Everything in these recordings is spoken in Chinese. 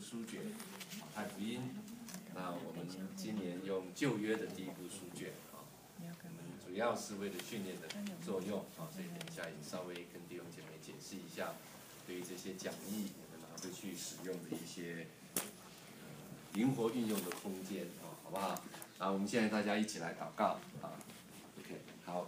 书卷，马太福音。那我们今年用旧约的第一部书卷啊，主要是为了训练的作用啊，所以等一下也稍微跟弟兄姐妹解释一下，对于这些讲义你们拿回去使用的一些灵活运用的空间啊，好不好？啊，我们现在大家一起来祷告啊 ，OK， 好，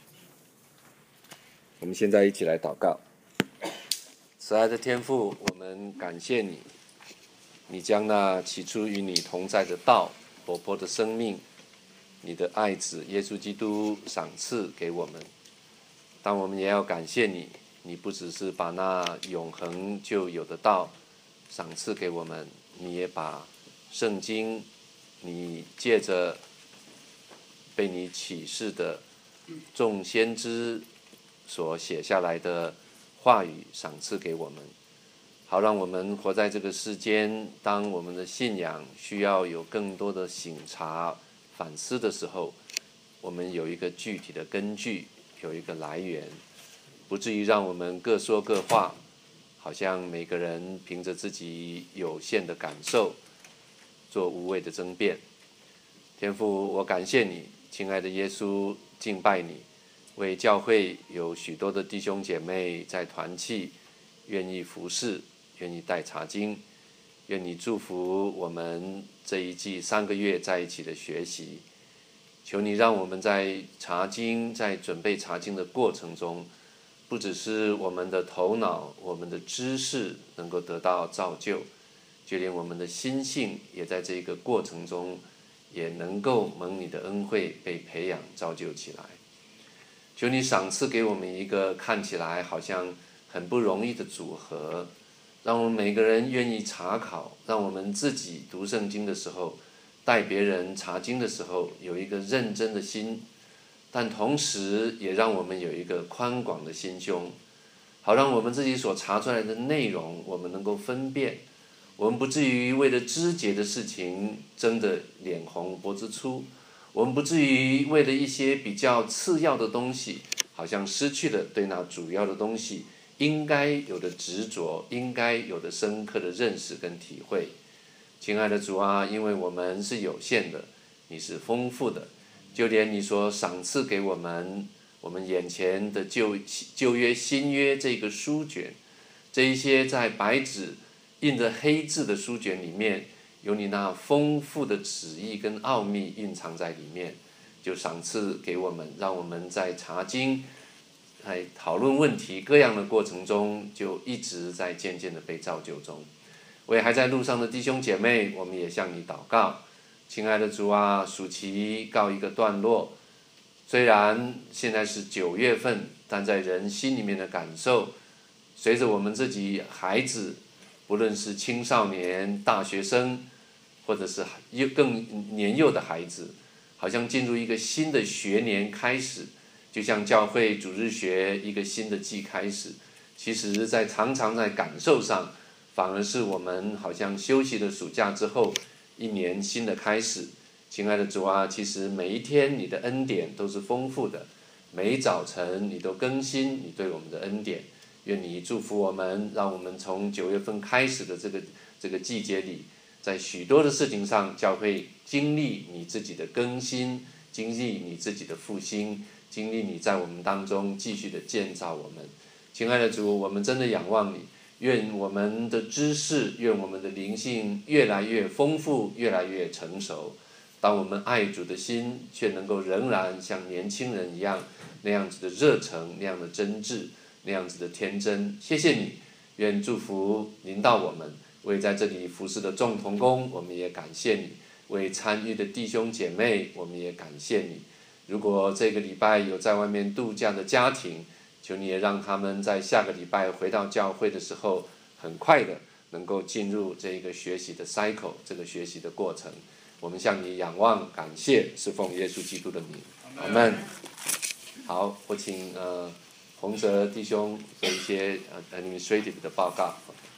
我们现在一起来祷告。慈爱的天父，我们感谢你，你将那起初与你同在的道、活泼的生命、你的爱子耶稣基督赏赐给我们。但我们也要感谢你，你不只是把那永恒就有的道赏赐给我们，你也把圣经，你借着被你启示的众先知所写下来的话语赏赐给我们，好让我们活在这个世间，当我们的信仰需要有更多的省察反思的时候，我们有一个具体的根据，有一个来源，不至于让我们各说各话，好像每个人凭着自己有限的感受做无谓的争辩。天父，我感谢你，亲爱的耶稣，敬拜你，为教会有许多的弟兄姐妹在团契，愿意服侍，愿意带查经，愿你祝福我们这一季3个月在一起的学习。求你让我们在查经，在准备查经的过程中，不只是我们的头脑、我们的知识能够得到造就，就连我们的心性也在这个过程中也能够蒙你的恩惠被培养造就起来。求你赏赐给我们一个看起来好像很不容易的组合，让我们每个人愿意查考，让我们自己读圣经的时候，带别人查经的时候有一个认真的心，但同时也让我们有一个宽广的心胸，好让我们自己所查出来的内容我们能够分辨，我们不至于为了枝节的事情争得脸红脖子粗，我们不至于为了一些比较次要的东西，好像失去了对那主要的东西应该有的执着，应该有的深刻的认识跟体会。亲爱的主啊，因为我们是有限的，你是丰富的，就连你所赏赐给我们眼前的旧约新约这个书卷，这一些在白纸印着黑字的书卷里面，有你那丰富的旨意跟奥秘蕴藏在里面，就赏赐给我们，让我们在查经、在讨论问题各样的过程中，就一直在渐渐的被造就中。为还在路上的弟兄姐妹，我们也向你祷告，亲爱的主啊，暑期告一个段落，虽然现在是9月份，但在人心里面的感受，随着我们自己孩子，不论是青少年、大学生，或者是更年幼的孩子，好像进入一个新的学年开始，就像教会主日学一个新的季开始。其实常常在感受上，反而是我们好像休息了暑假之后，一年新的开始。亲爱的主啊，其实每一天你的恩典都是丰富的，每一早晨你都更新你对我们的恩典。愿你祝福我们，让我们从9月份开始的这个季节里，在许多的事情上，教会经历你自己的更新，经历你自己的复兴，经历你在我们当中继续的建造我们。亲爱的主，我们真的仰望你，愿我们的知识，愿我们的灵性越来越丰富，越来越成熟。当我们爱主的心，却能够仍然像年轻人一样，那样子的热诚，那样的真挚，那样子的天真。谢谢你，愿祝福临到我们。为在这里服侍的众同工，我们也感谢你；为参与的弟兄姐妹，我们也感谢你。如果这个礼拜有在外面度假的家庭，求你也让他们在下个礼拜回到教会的时候，很快的能够进入这个学习的 cycle， 这个学习的过程。我们向你仰望感谢，是奉耶稣基督的名，阿们。好，我请洪泽弟兄做一些administrative 的报告。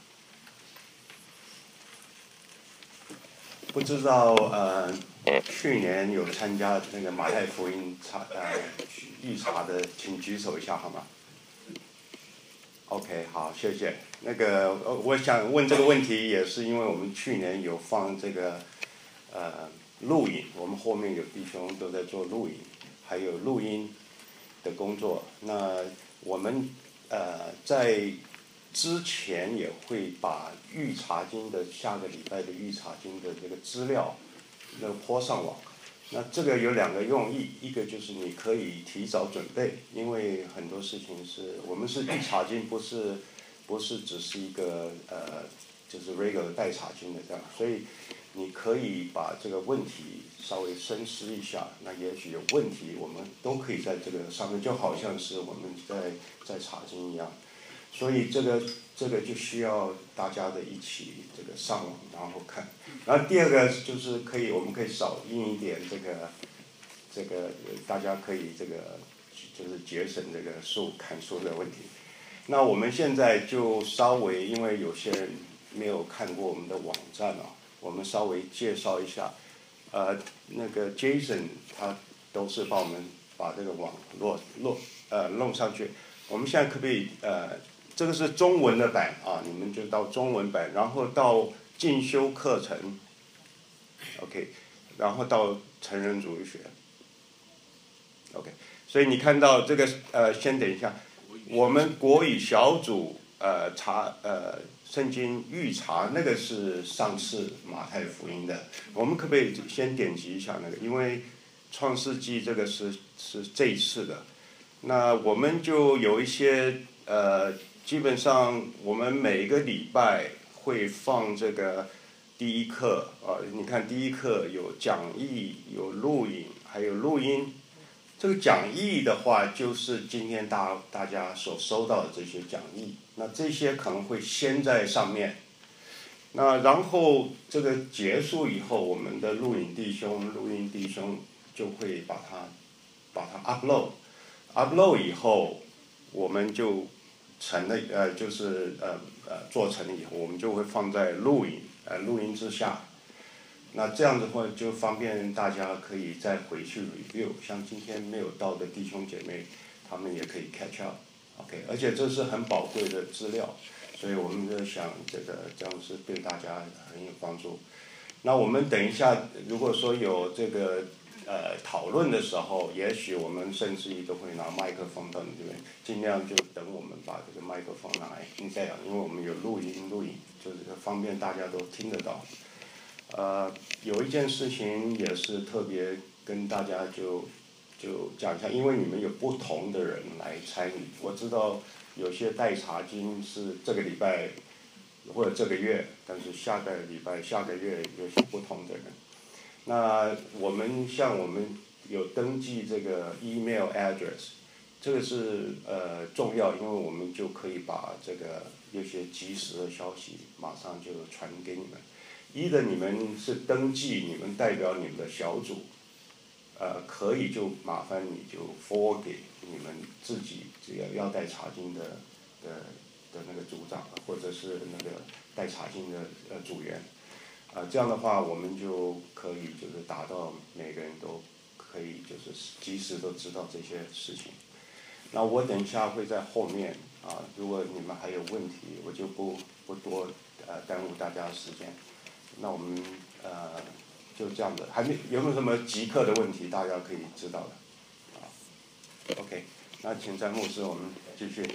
不知道去年有参加那个马太福音预查的，请举手一下好吗？ OK， 好，谢谢。那个我想问这个问题，也是因为我们去年有放这个录影，我们后面有弟兄都在做录影，还有录音的工作。那我们在之前也会把预查经的下个礼拜的预查经的这个资料泼上网。那这个有2个用意，一个就是你可以提早准备，因为很多事情是我们是预查经，不是只是一个就是 regular 代查经的这样，所以你可以把这个问题稍微深思一下。那也许有问题，我们都可以在这个上面，就好像是我们在查经一样。所以这个就需要大家的一起这个上网然后看。然后第2个就是我们可以少印一点这个大家可以这个就是节省这个看书的问题。那我们现在就稍微，因为有些人没有看过我们的网站啊，我们稍微介绍一下。那个 Jason 他都是帮我们把这个网弄上去。我们现在可不可以这个是中文的版啊，你们就到中文版，然后到进修课程 ，OK， 然后到成人主义学 ，OK， 所以你看到这个先等一下，我们国语小组圣经预查那个是上次马太福音的，我们可不可以先点击一下那个？因为创世纪这个是这一次的，那我们就有一些基本上我们每个礼拜会放这个第一课你看第一课有讲义、有录影，还有录音。这个讲义的话，就是今天大家所收到的这些讲义，那这些可能会先在上面。那然后这个结束以后，我们的录音弟兄就会把它 upload 以后，我们就做成了以后，我们就会放在录音之下。那这样的话就方便大家可以再回去 review， 像今天没有到的弟兄姐妹，他们也可以 catch up，OK， 而且这是很宝贵的资料，所以我们就想这样是对大家很有帮助。那我们等一下，如果说有这个讨论的时候，也许我们甚至于都会拿麦克风到你这边，尽量就等我们把这个麦克风拿来这样，因为我们有录音，就是方便大家都听得到。有一件事情也是特别跟大家就讲一下，因为你们有不同的人来参与，我知道有些代查经是这个礼拜或者这个月，但是下个礼拜、下个月有些不同的人。那我们有登记这个 email address， 这个是重要，因为我们就可以把这个有些及时的消息马上就传给你们。你们是登记，你们代表你们的小组，可以就麻烦你就 forward 给你们自己这个要带查经的那个组长，或者是那个带查经的组员，这样的话我们就可以就是达到每个人都可以就是及时都知道这些事情。那我等一下会在后面如果你们还有问题，我就不多耽误大家的时间。那我们就这样的，有没有什么即刻的问题大家可以知道的？OK， 那请詹牧师，我们继续。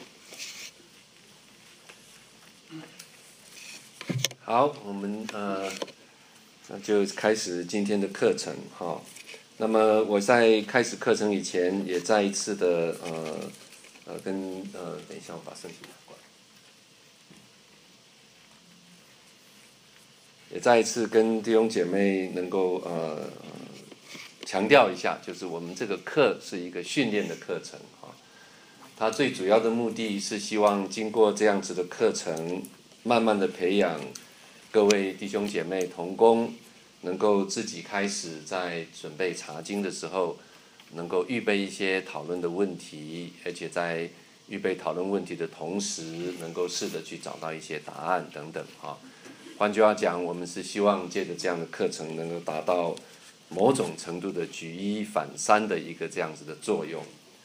好，我们那就开始今天的课程哈。那么我在开始课程以前，也再一次的等一下我把声音拿过来。也再一次跟弟兄姐妹能够强调一下，就是我们这个课是一个训练的课程它最主要的目的是希望经过这样子的课程，慢慢的培养各位弟兄姐妹同工，能够自己开始在准备查经的时候，能够预备一些讨论的问题，而且在预备讨论问题的同时，能够试着去找到一些答案等等换句话讲，我们是希望借着这样的课程，能够达到某种程度的举一反三的一个这样子的作用。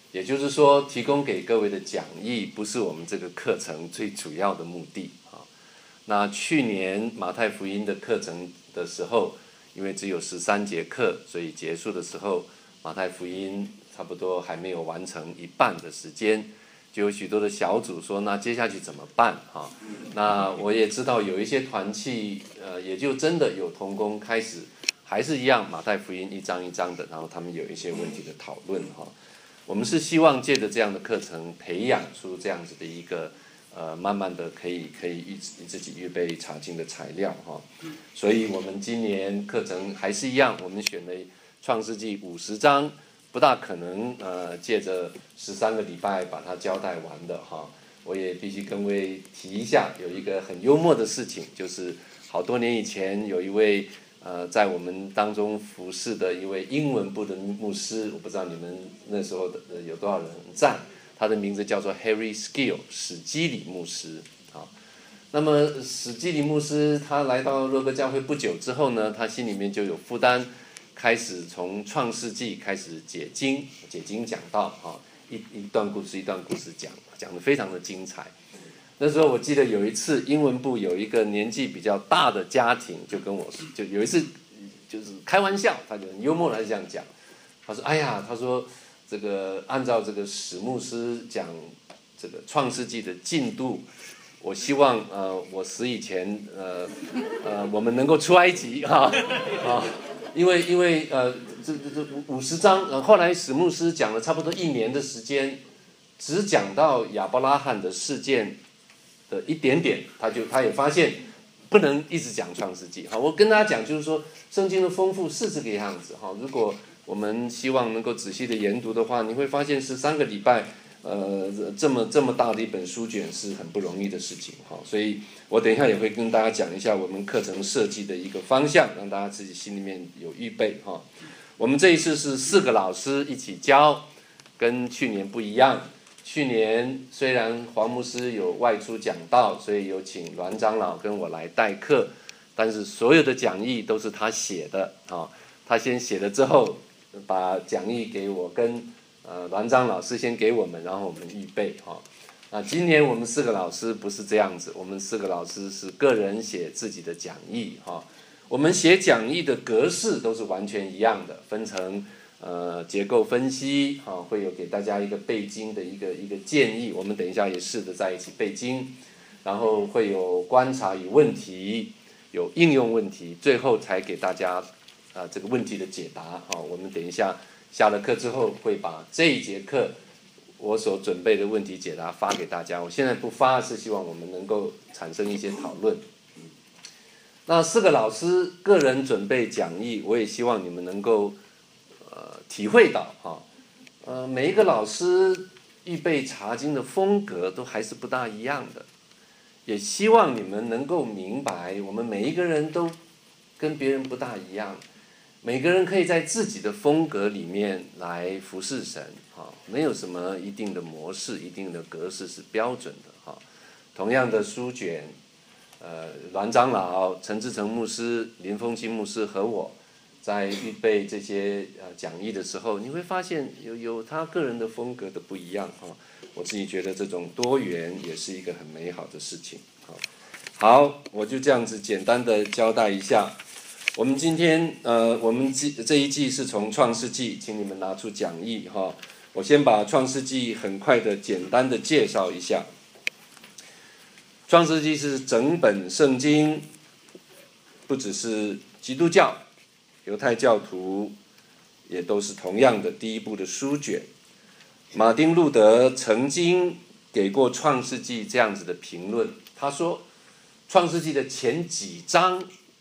也就是说，提供给各位的讲义不是我们这个课程最主要的目的啊。那去年马太福音的课程的时候，因为只有13节课，所以结束的时候，马太福音差不多还没有完成一半的时间，就有许多的小组说，那接下去怎么办啊？那我也知道有一些团契，也就真的有同工开始，还是一样马太福音一章一章的，然后他们有一些问题的讨论哈。我们是希望借着这样的课程，培养出这样子的一个慢慢的可以自己预备查经的材料哈。所以我们今年课程还是一样，我们选了创世纪50章，不大可能借着13个礼拜把它交代完的哈。我也必须跟各位提一下，有一个很幽默的事情，就是好多年以前有一位在我们当中服侍的一位英文部的牧师，我不知道你们那时候有多少人在，他的名字叫做 Harry Skill 史基里牧师啊。那么史基里牧师他来到若哥教会不久之后呢，他心里面就有负担，开始从创世纪开始解经讲道啊，一段故事一段故事讲得非常的精彩。那时候我记得有一次英文部有一个年纪比较大的家庭就跟我说，就有一次就是开玩笑，他就很幽默的这样讲，他说哎呀，他说这个按照这个史牧师讲这个创世纪的进度，我希望我死以前我们能够出埃及因为这50章后来史牧师讲了差不多1年的时间，只讲到亚伯拉罕的事件的一点点，他也发现不能一直讲创世纪。好，我跟大家讲就是说，圣经的丰富是这个样子哈。如果我们希望能够仔细的研读的话，你会发现13个礼拜，这么大的一本书卷是很不容易的事情哈。所以我等一下也会跟大家讲一下我们课程设计的一个方向，让大家自己心里面有预备哈。我们这一次是4个老师一起教，跟去年不一样。去年虽然黄牧师有外出讲道，所以有请栾长老跟我来代课，但是所有的讲义都是他写的啊。他先写了之后，把讲义给我跟栾长老师先给我们，然后我们预备哈。那今年我们4个老师不是这样子，我们4个老师是个人写自己的讲义哈。我们写讲义的格式都是完全一样的，分成结构分析会有给大家一个背经的一个建议，我们等一下也试着在一起背经，然后会有观察与问题，有应用问题，最后才给大家这个问题的解答我们等一下下了课之后会把这一节课我所准备的问题解答发给大家，我现在不发是希望我们能够产生一些讨论。那4个老师个人准备讲义，我也希望你们能够体会到每一个老师预备查经的风格都还是不大一样的，也希望你们能够明白，我们每一个人都跟别人不大一样，每个人可以在自己的风格里面来服侍神没有什么一定的模式、一定的格式是标准的同样的书卷，栾长老、陈志成牧师、林丰基牧师和我在预备这些讲义的时候，你会发现有他个人的风格的不一样我自己觉得这种多元也是一个很美好的事情好，我就这样子简单的交代一下。我们今天我们这一季是从创世纪，请你们拿出讲义我先把创世纪很快的简单的介绍一下。创世纪是整本圣经，不只是基督教、犹太教徒也都是同样的第一部的书卷。马丁路德曾经给过创世纪这样子的评论，他说创世纪的前几章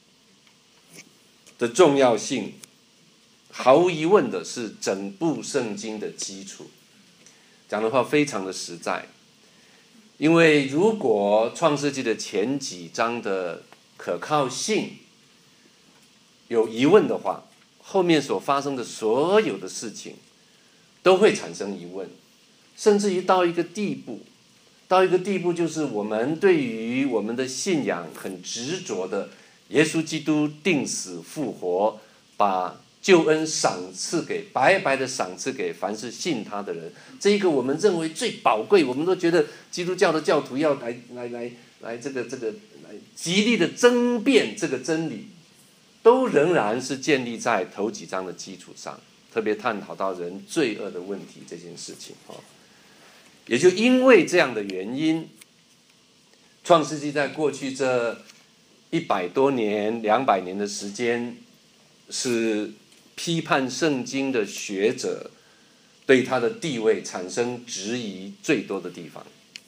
的重要性毫无疑问的是整部圣经的基础，讲的话非常的实在。因为如果创世纪的前几章的可靠性有疑问的话，后面所发生的所有的事情都会产生疑问，甚至于到一个地步就是我们对于我们的信仰很执着的耶稣基督定死复活，把救恩赏赐给白白的赏赐给凡是信他的人，这一个我们认为最宝贵，我们都觉得基督教的教徒要来这个来极力的争辩这个真理，都仍然是建立在头几章的基础上，特别探讨到人罪恶的问题这件事情。也就因为这样的原因，创世纪在过去这100多年、200年的时间，是批判圣经的学者对他的地位产生质疑最多的地方。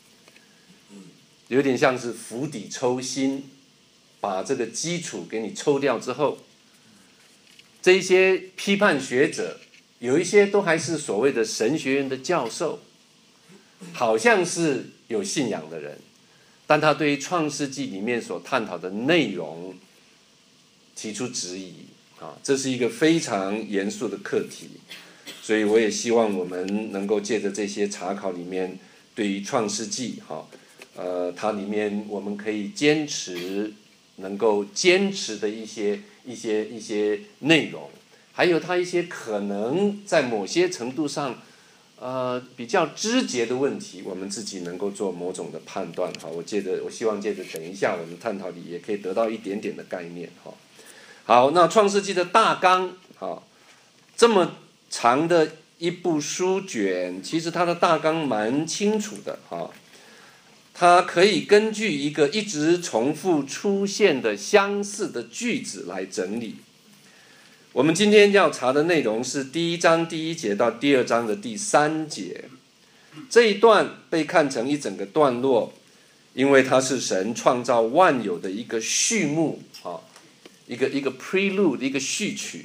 有点像是釜底抽薪，把这个基础给你抽掉之后，这些批判学者有一些都还是所谓的神学院的教授，好像是有信仰的人，但他对于创世纪里面所探讨的内容提出质疑这是一个非常严肃的课题。所以我也希望我们能够借着这些查考里面，对于创世纪它里面我们可以能够坚持的一些内容，还有它一些可能在某些程度上比较枝节的问题，我们自己能够做某种的判断。我希望借着等一下我们探讨里也可以得到一点点的概念。好，那创世纪的大纲这么长的一部书卷，其实它的大纲蛮清楚的它可以根据一个一直重复出现的相似的句子来整理。我们今天要查的内容是第1章第1节到第2章的第3节，这一段被看成一整个段落，因为它是神创造万有的一个序幕一个 prelude， 一个序曲。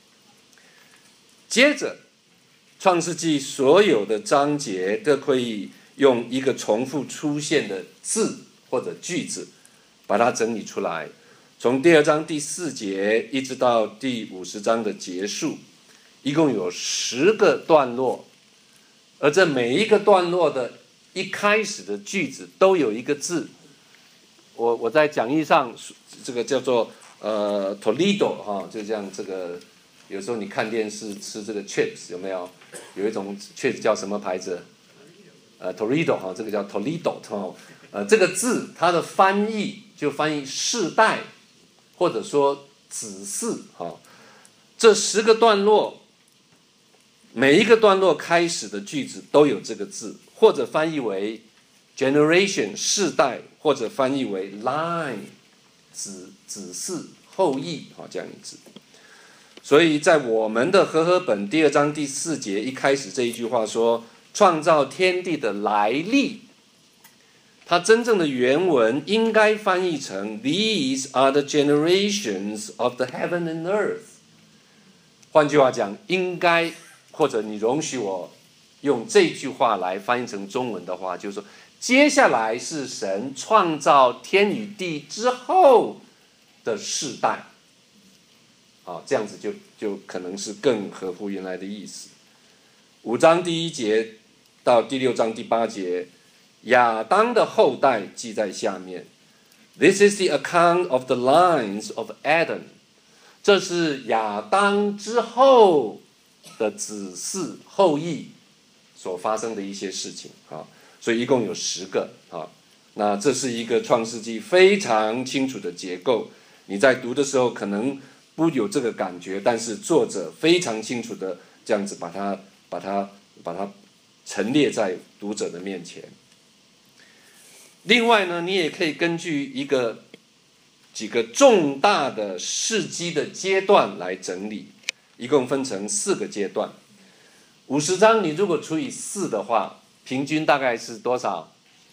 接着创世纪所有的章节都可以用一个重复出现的字或者句子把它整理出来，从第2章第4节一直到第50章的结束，一共有10个段落，而这每一个段落的一开始的句子都有一个字。我在讲义上这个叫做Toledo 就像这个有时候你看电视吃这个 chips 有没有？有一种 chips 叫什么牌子？Toledo 这个叫 Toledo 这个字它的翻译就翻译世代，或者说子嗣这10个段落，每一个段落开始的句子都有这个字，或者翻译为 generation 世代，或者翻译为 line 子嗣后裔这样一字。所以在我们的和合本第2章第4节一开始这一句话说创造天地的来历，它真正的原文应该翻译成 These are the generations of the heaven and earth。 换句话讲，应该，或者你容许我用这句话来翻译成中文的话，就是说接下来是神创造天与地之后的世代这样子就可能是更合乎原来的意思。5章第1节到第6章第8节，亚当的后代记在下面。This is the account of the lines of Adam。 这是亚当之后的子嗣后裔所发生的一些事情所以一共有10个那这是一个创世纪非常清楚的结构，你在读的时候可能不有这个感觉，但是作者非常清楚的这样子把它陈列在读者的面前。另外呢，你也可以根据几个重大的事迹的阶段来整理，一共分成4个阶段。50章你如果除以4的话，平均大概是多少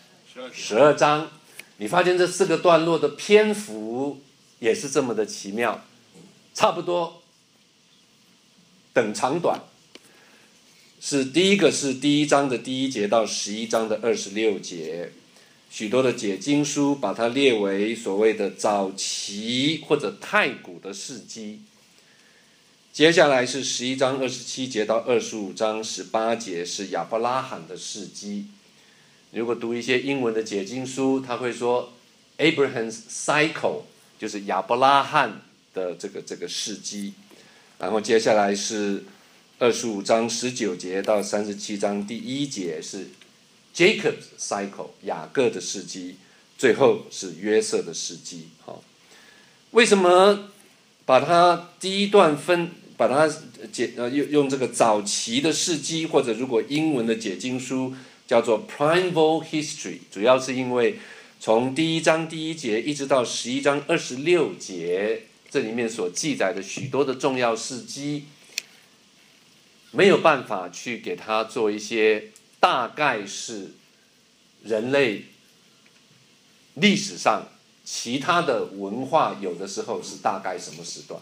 ？12章。你发现这4个段落的篇幅也是这么的奇妙，差不多等长短。第一个是第1章的第1节到11章的26节，许多的解经书把它列为所谓的早期或者太古的事迹。接下来是11章27节到25章18节是亚伯拉罕的事迹。如果读一些英文的解经书，他会说 Abraham's cycle， 就是亚伯拉罕的这个事迹。 然后接下来是25章19节到37章第1节是 Jacob's cycle 雅各的事迹，最后是约瑟的事迹。为什么把它第一段把它用这个早期的事迹，或者如果英文的解经书叫做 Primeval History， 主要是因为从第1章第1节一直到11章26节，这里面所记载的许多的重要事迹，没有办法去给它做一些大概是人类历史上其他的文化有的时候是大概什么时段，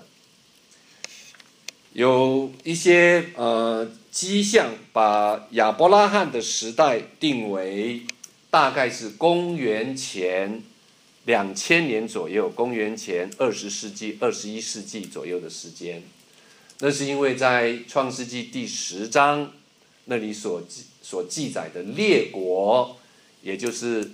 有一些迹象把亚伯拉罕的时代定为大概是公元前2000年左右，公元前20世纪、21世纪左右的时间。那是因为在创世纪第10章那里所记载的列国，也就是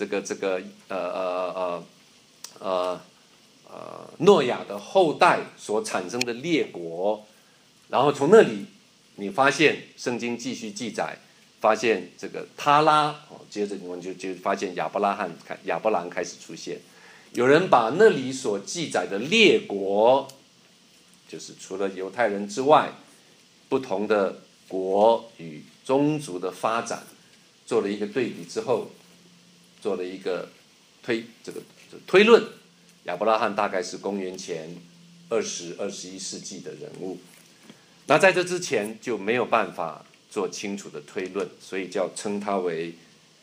诺亚的后代所产生的列国，然后从那里你发现圣经继续记载，发现这个他拉，接着我们就发现亚伯兰开始出现。有人把那里所记载的列国，就是除了犹太人之外，不同的国与宗族的发展做了一个对比之后，做了一个推论，亚伯拉罕大概是公元前20、21世纪的人物。那在这之前就没有办法做清楚的推论，所以叫称它为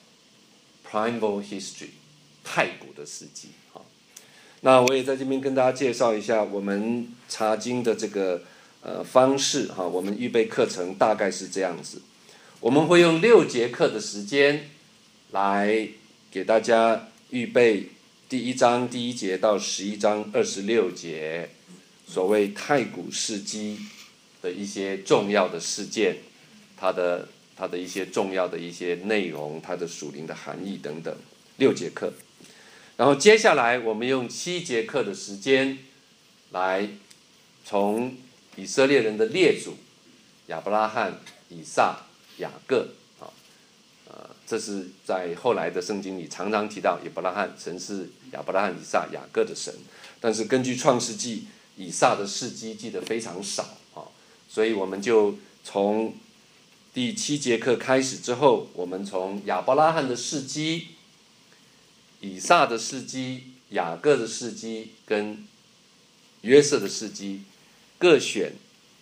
Primeval History， 太古的事迹。那我也在这边跟大家介绍一下我们查经的这个方式。我们预备课程大概是这样子，我们会用6节课的时间来给大家预备第1章第1节到11章26节，所谓太古事迹的一些重要的事件，它的一些重要的一些内容，它的属灵的含义等等，6节课。然后接下来我们用7节课的时间来从以色列人的列祖亚伯拉罕、以撒、雅各，这是在后来的圣经里常常提到亚伯拉罕，神是亚伯拉罕、以撒、雅各的神。但是根据创世纪，以撒的事迹记得非常少，所以我们就从第7节课开始之后，我们从亚伯拉罕的事迹、以撒的事迹、雅各的事迹跟约瑟的事迹，各选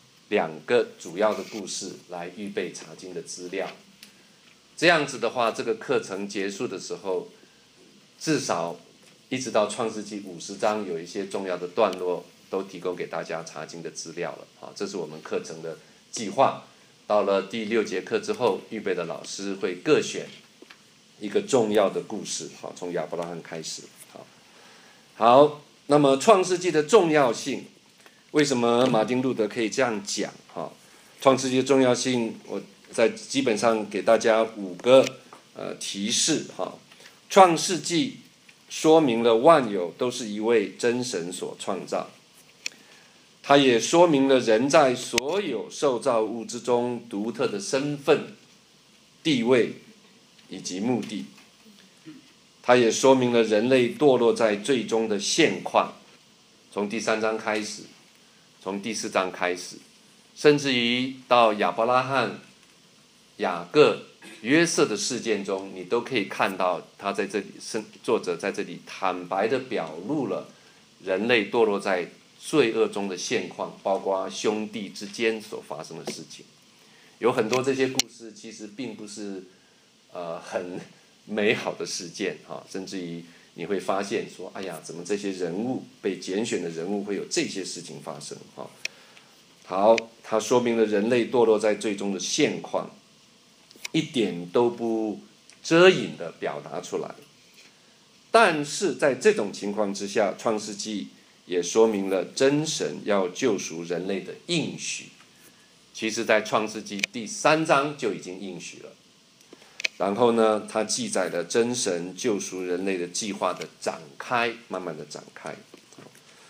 2个主要的故事来预备查经的资料。这样子的话，这个课程结束的时候，至少一直到创世纪50章有一些重要的段落都提供给大家查经的资料了。这是我们课程的计划。到了第6节课之后，预备的老师会各选一个重要的故事，从亚伯拉罕开始。好，那么创世纪的重要性，为什么马丁路德可以这样讲？创世纪的重要性，我基本上给大家5个提示。创世纪说明了万有都是一位真神所创造，它也说明了人在所有受造物之中独特的身份、地位以及目的。它也说明了人类堕落在最终的现况，从第3章开始，从第4章开始，甚至于到亚伯拉罕、雅各、约瑟的事件中，你都可以看到他在这里，作者在这里坦白地表露了人类堕落在罪恶中的现况，包括兄弟之间所发生的事情。有很多这些故事其实并不是很美好的事件，甚至于你会发现说，哎呀，怎么这些人物被拣选的人物会有这些事情发生？好，它说明了人类堕落在最终的现况，一点都不遮隐地表达出来。但是在这种情况之下，创世纪也说明了真神要救赎人类的应许。其实在创世纪第3章就已经应许了。然后呢，它记载了真神救赎人类的计划的展开，慢慢的展开。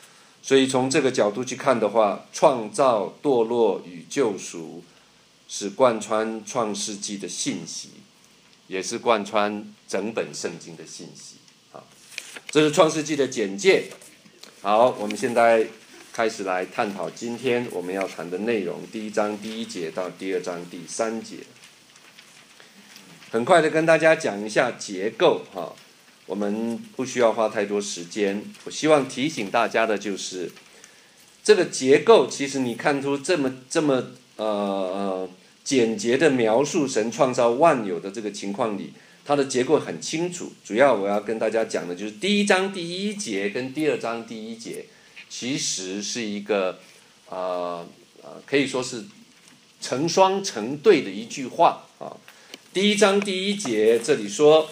所以从这个角度去看的话，创造、堕落与救赎是贯穿创世纪的信息，也是贯穿整本圣经的信息。这是创世纪的简介。好，我们现在开始来探讨今天我们要谈的内容，第1章第1节到第2章第3节。很快的跟大家讲一下结构哈，我们不需要花太多时间。我希望提醒大家的就是，这个结构其实你看出这么简洁的描述神创造万有的这个情况里，它的结构很清楚。主要我要跟大家讲的就是第1章第1节跟第2章第1节，其实是一个可以说是成双成对的一句话啊。第1章第1节这里说，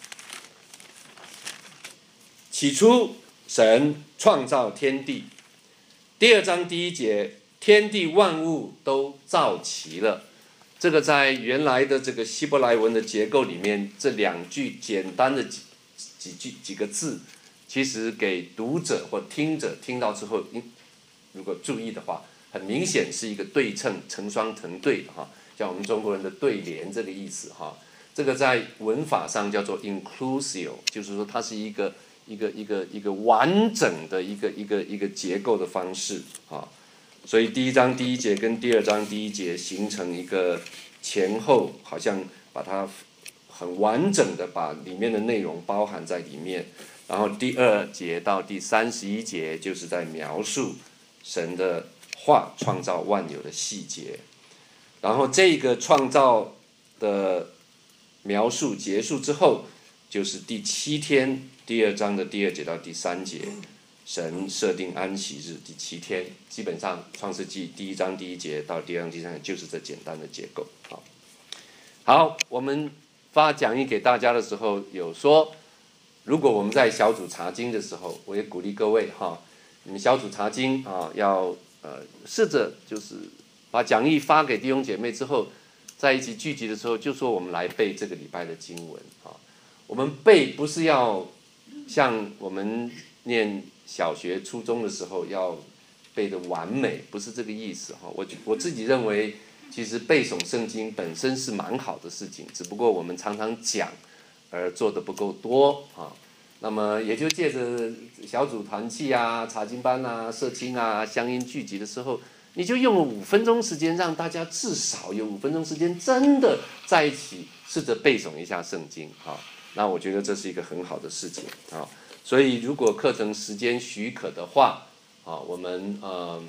起初神创造天地。第2章第1节，天地万物都造齐了。这个在原来的这个希伯来文的结构里面，这2句简单的几个字，其实给读者或听者听到之后，如果注意的话，很明显是一个对称、成双成对的哈，像我们中国人的对联这个意思哈。这个在文法上叫做 inclusive， 就是说它是一个完整的一个结构的方式啊。所以第1章第1节跟第2章第1节形成一个前后，好像把它很完整的把里面的内容包含在里面。然后第2节到第31节就是在描述神的话创造万有的细节。然后这个创造的描述结束之后，就是第7天，第2章的第2节到第3节。神设定安息日第7天，基本上创世纪第1章第1节到第2章第3节就是这简单的结构。好，我们发讲义给大家的时候有说，如果我们在小组查经的时候，我也鼓励各位哈，你们小组查经啊，要试着就是把讲义发给弟兄姐妹之后，在一起聚集的时候，就说我们来背这个礼拜的经文啊。我们背不是要像我们念小学、初中的时候要背得完美，不是这个意思哈。我自己认为，其实背诵圣经本身是蛮好的事情，只不过我们常常讲而做得不够多啊。那么也就借着小组团契啊、查经班啊、社青啊、乡音聚集的时候，你就用了5分钟时间，让大家至少有5分钟时间真的在一起试着背诵一下圣经啊。那我觉得这是一个很好的事情啊。所以如果课程时间许可的话，啊，我们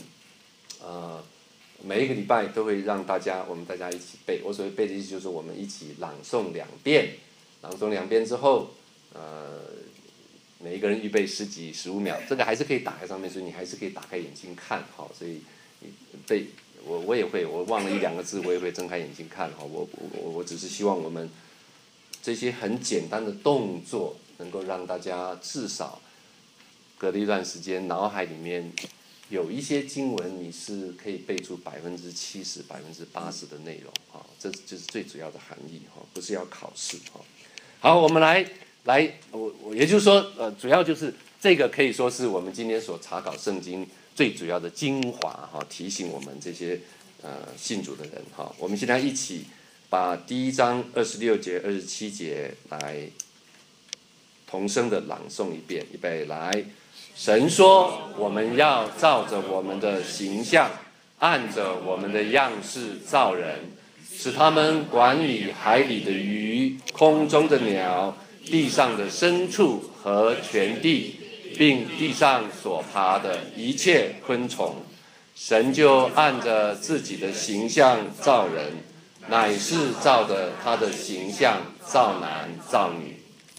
每一个礼拜都会让我们大家一起背。我所谓背的意思就是我们一起朗诵2遍，朗诵2遍之后，每一个人预备10几15秒，这个还是可以打开上面，所以你还是可以打开眼睛看，好，所以背我也会，我忘了1、2个字，我也会睁开眼睛看，好，我只是希望我们这些很简单的动作，能够让大家至少隔了一段时间，脑海里面有一些经文，你是可以背出70%、80%的内容啊，这就是最主要的含义哈，不是要考试哈。好，我们来，我也就是说，主要就是这个可以说是我们今天所查考圣经最主要的精华哈，提醒我们这些信主的人哈。我们现在一起把第1章26节、27节来同声的朗诵一遍，预备来。神说，我们要照着我们的形象，按着我们的样式造人，使他们管理海里的鱼、空中的鸟、地上的牲畜和全地，并地上所爬的一切昆虫。神就按着自己的形象造人，乃是照着他的形象造男造女。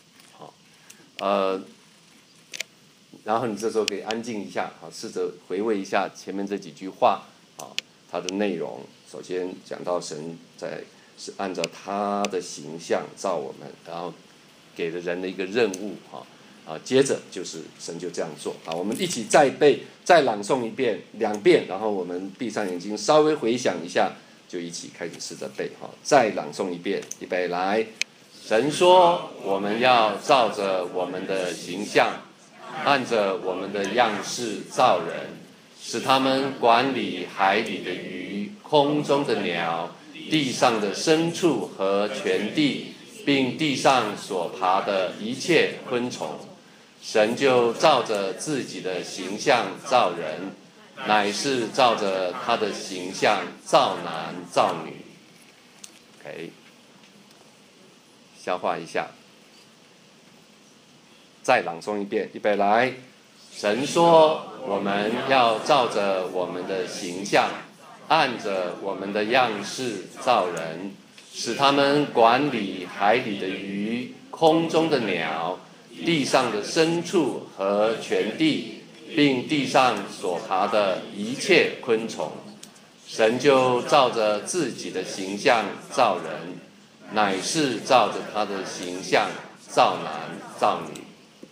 然后你这时候可以安静一下，试着回味一下前面这几句话它的内容。首先讲到神是按照他的形象造我们，然后给了人的一个任务接着就是神就这样做我们一起再朗诵一遍、2遍，然后我们闭上眼睛稍微回想一下，就一起开始试着背再朗诵一遍，预备来。神说，我们要照着我们的形象， 按着我们的样式造人，使他们管理海里的鱼、空中的鸟、地上的牲畜和全地，并地上所爬的一切昆虫。神就照着自己的形象造人，乃是照着他的形象造男造女。OK， 消化一下。再朗诵一遍，预备来。神说，我们要照着我们的形象，按着我们的样式造人，使他们管理海里的鱼、空中的鸟、地上的牲畜和全地，并地上所爬的一切昆虫。神就照着自己的形象造人，乃是照着他的形象造男造女。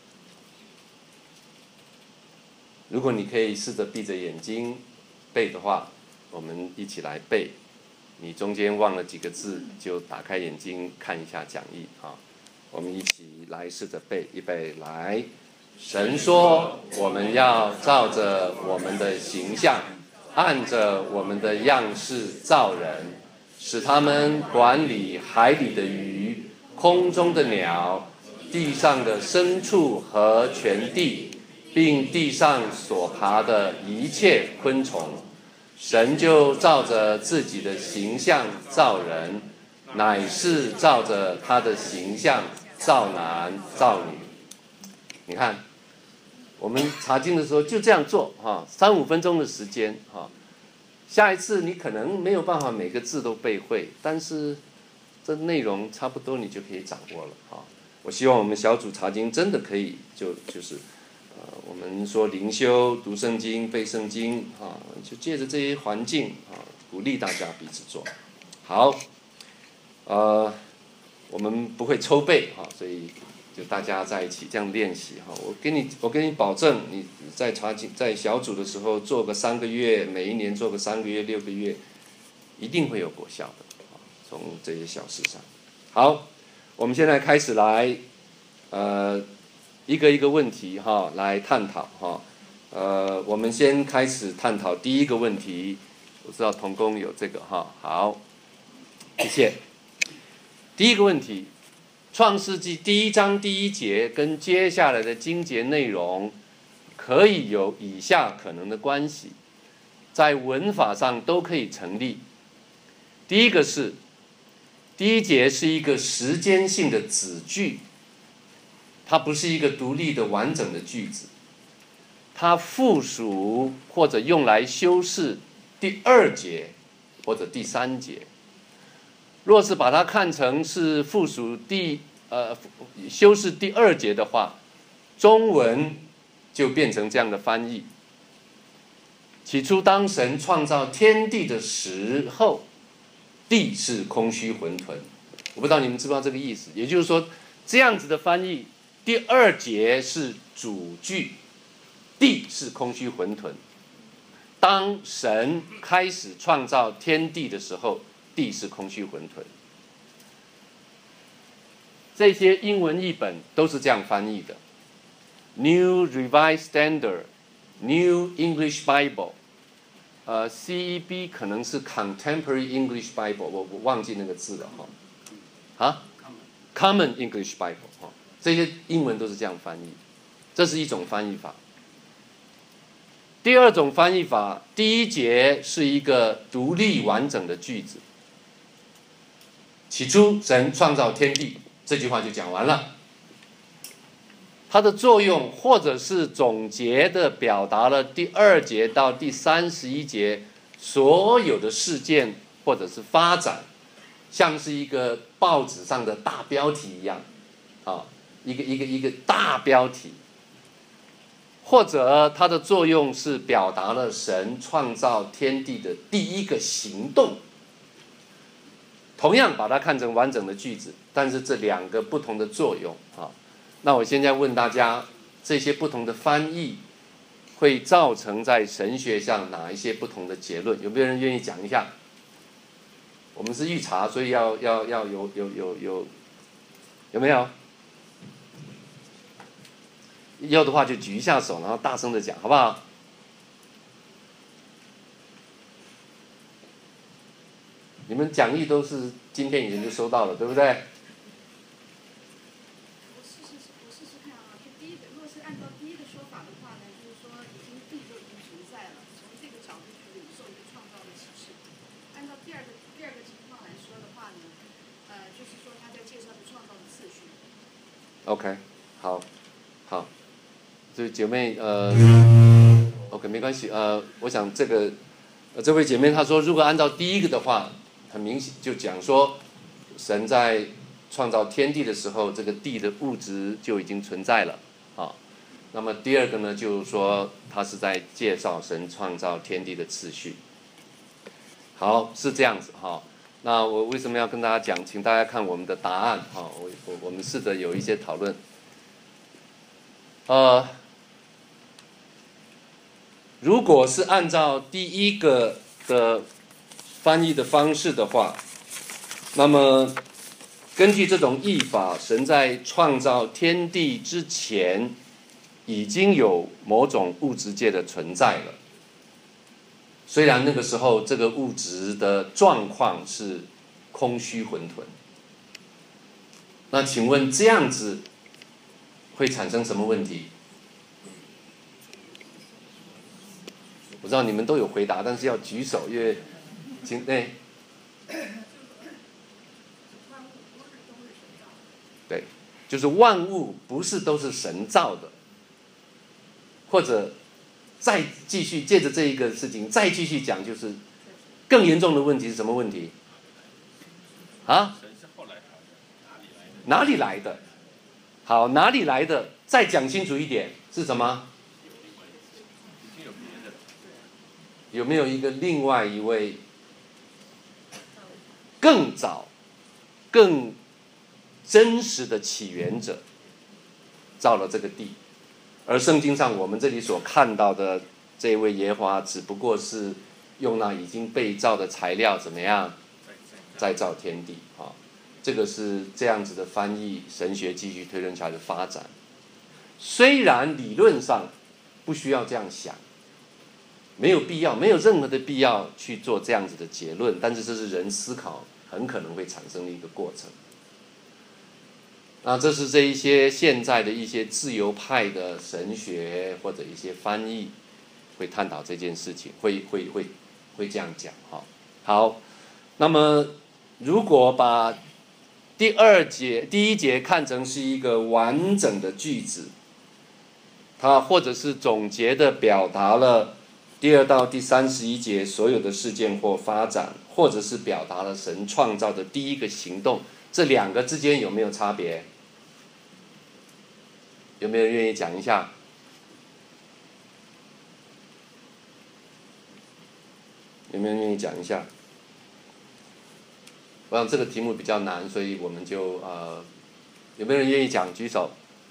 如果你可以试着闭着眼睛背的话，我们一起来背。你中间忘了几个字，就打开眼睛看一下讲义啊。我们一起来试着背，预备来。神说，我们要照着我们的形象，按着我们的样式造人，使他们管理海里的鱼、空中的鸟、地上的牲畜和全地，并地上所爬的一切昆虫。神就照着自己的形象造人，乃是照着他的形象造男造女。你看，我们查经的时候就这样做3-5分钟的时间下一次你可能没有办法每个字都背会，但是这内容差不多你就可以掌握了我希望我们小组查经真的可以就是我们说灵修、读圣经、背圣经就借着这些环境鼓励大家彼此做好。我们不会抽背所以就大家在一起这样练习我跟你保证，你在查经在小组的时候做个3个月，每一年做个3个月、6个月，一定会有果效的从这些小事上。好，我们现在开始来一个一个问题来探讨我们先开始探讨第一个问题。我知道同工有这个好，谢谢。第一个问题，创世纪1章1节跟接下来的经节内容可以有以下可能的关系，在文法上都可以成立。第一个是第1节是一个时间性的子句，它不是一个独立的完整的句子，它附属或者用来修饰第2节或者第3节。若是把它看成是附属修饰第2节的话，中文就变成这样的翻译：起初当神创造天地的时候，地是空虚混沌。我不知道你们知不知道这个意思，也就是说这样子的翻译，第2节是主句，地是空虚混沌。当神开始创造天地的时候，地是空虚混沌。这些英文译本都是这样翻译的。New Revised Standard、New English Bible、CEB 可能是 Contemporary English Bible， 我忘记那个字了Common English Bible 这些英文都是这样翻译，这是一种翻译法。第2种翻译法，第1节是一个独立完整的句子。起初神创造天地，这句话就讲完了。它的作用或者是总结的表达了第2节到第31节所有的事件或者是发展，像是一个报纸上的大标题一样一个大标题。或者它的作用是表达了神创造天地的第一个行动。同样把它看成完整的句子，但是这2个不同的作用那我现在问大家，这些不同的翻译会造成在神学上哪一些不同的结论？有没有人愿意讲一下？我们是预查，所以要有没有？ 要的话就举一下手，然后大声的讲，好不好？你们讲义都是今天已经就收到了，对不对？ 我试试看啊。就第一个，如果是按照第一个说法的话呢，就是说地就已经存在了，从这个角度去领受一个创造的启示。按照第二个情况来说的话呢，就是说他在介绍的创造的次序。 OK， 好，所以姐妹OK 没关系我想这位姐妹她说，如果按照第一个的话，很明显就讲说，神在创造天地的时候，这个地的物质就已经存在了啊。那么第二个呢，就是说他是在介绍神创造天地的次序。好，是这样子哈。那我为什么要跟大家讲？请大家看我们的答案哈。我们试着有一些讨论。如果是按照第一个的翻译的方式的话，那么根据这种译法，神在创造天地之前已经有某种物质界的存在了。虽然那个时候这个物质的状况是空虚混沌，那请问这样子会产生什么问题？我知道你们都有回答，但是要举手，因为对，就是万物不是都是神造的，或者再继续借着这一个事情再继续讲，就是更严重的问题是什么问题？啊？哪里来的？好，哪里来的？再讲清楚一点，是什么？有没有一个另外一位更早、更真实的起源者造了这个地？而圣经上我们这里所看到的这位耶和华，只不过是用那已经被造的材料怎么样再造天地啊？这个是这样子的翻译，神学继续推论出来的发展。虽然理论上不需要这样想，没有必要，没有任何的必要去做这样子的结论，但是这是人思考很可能会产生的一个过程。那这是这一些现在的一些自由派的神学或者一些翻译会探讨这件事情，会这样讲哈。好，那么如果把第一节看成是一个完整的句子，它或者是总结的表达了第2到第31节所有的事件或发展，或者是表达了神创造的第一个行动，这两个之间有没有差别？有没有人愿意讲一下？有没有人愿意讲一下？我想这个题目比较难，所以我们就有没有人愿意讲？举手。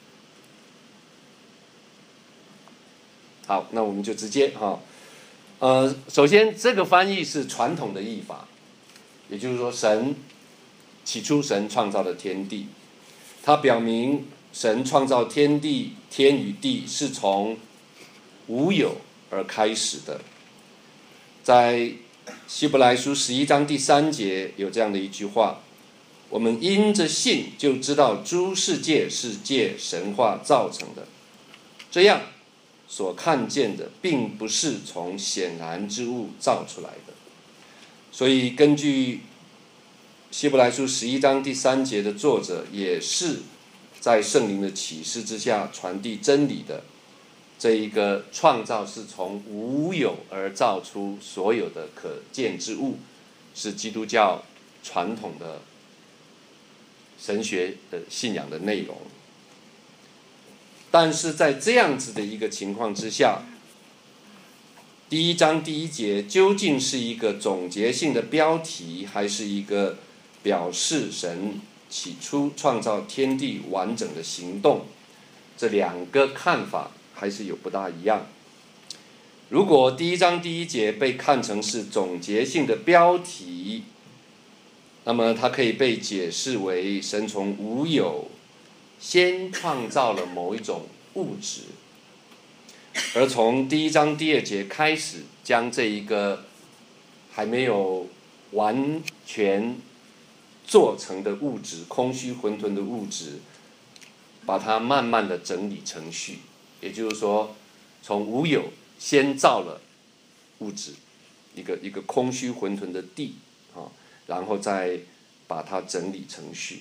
好，那我们就直接哈。首先这个翻译是传统的译法，也就是说起初神创造了天地，它表明神创造天地，天与地是从无有而开始的。在希伯来书11章第3节有这样的一句话：我们因着信就知道诸世界是借神话造成的，这样所看见的并不是从显然之物造出来的。所以根据希伯来书11章第3节的作者也是在圣灵的启示之下传递真理的，这一个创造是从无有而造出所有的可见之物，是基督教传统的神学的信仰的内容。但是在这样子的一个情况之下，第1章第1节究竟是一个总结性的标题，还是一个表示神起初创造天地完整的行动？这两个看法还是有不大一样。如果第1章第1节被看成是总结性的标题，那么它可以被解释为神从无有先创造了某一种物质，而从第1章第2节开始，将这一个还没有完全做成的物质，空虚混沌的物质，把它慢慢的整理成序，也就是说，从无有先造了物质，一个空虚混沌的地啊，然后再把它整理成序。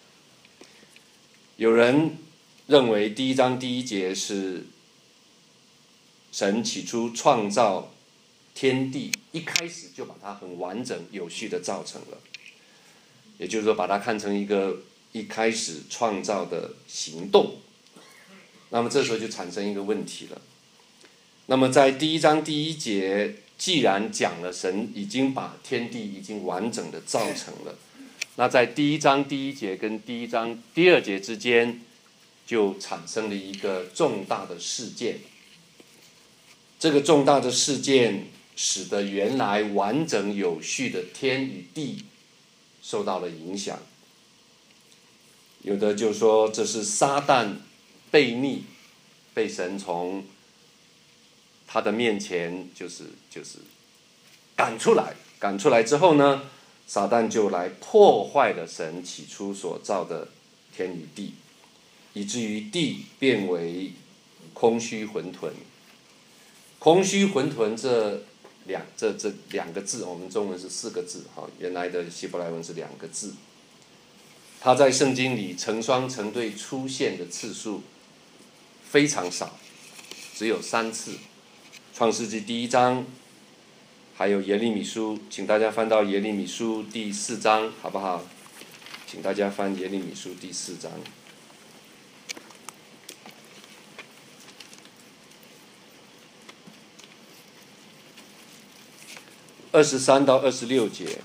有人认为第1章第1节是神起初创造天地，一开始就把它很完整有序的造成了，也就是说把它看成一个一开始创造的行动。那么这时候就产生一个问题了。那么在第1章第1节，既然讲了神已经把天地已经完整的造成了，那在第1章第1节跟第1章第2节之间，就产生了一个重大的事件。这个重大的事件使得原来完整有序的天与地受到了影响。有的就说这是撒旦悖逆，被神从他的面前就是赶出来。赶出来之后呢，撒旦就来破坏了神起初所造的天与地，以至于地变为空虚混沌。空虚混沌这两个字，我们中文是4个字，原来的希伯来文是2个字。它在圣经里成双成对出现的次数非常少，只有3次。创世纪第1章，还有耶利米书，请大家翻到耶利米书第4章，好不好？请大家翻耶利米书第4章。23到26节。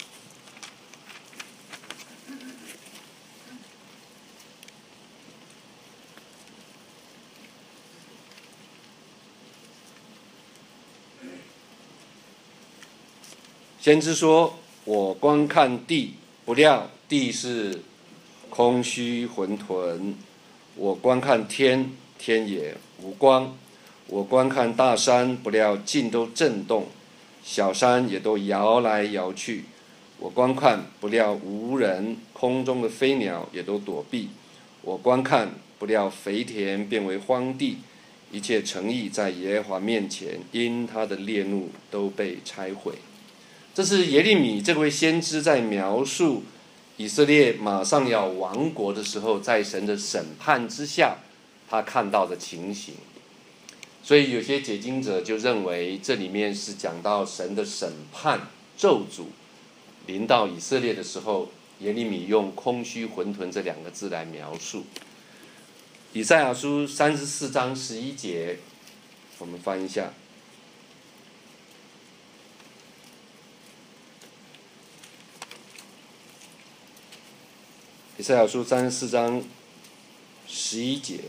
先知说：“我观看地，不料地是空虚混沌；我观看天，天也无光；我观看大山，不料尽都震动，小山也都摇来摇去。我观看，不料无人，空中的飞鸟也都躲避。我观看，不料肥田变为荒地，一切诚意在耶和华面前，因他的烈怒都被拆毁。”这是耶利米这位先知在描述以色列马上要亡国的时候，在神的审判之下，他看到的情形。所以有些解经者就认为，这里面是讲到神的审判咒诅临到以色列的时候，耶利米用空虚混沌这2个字来描述。以赛亚书34章11节，我们翻一下。以赛亚书34章11节，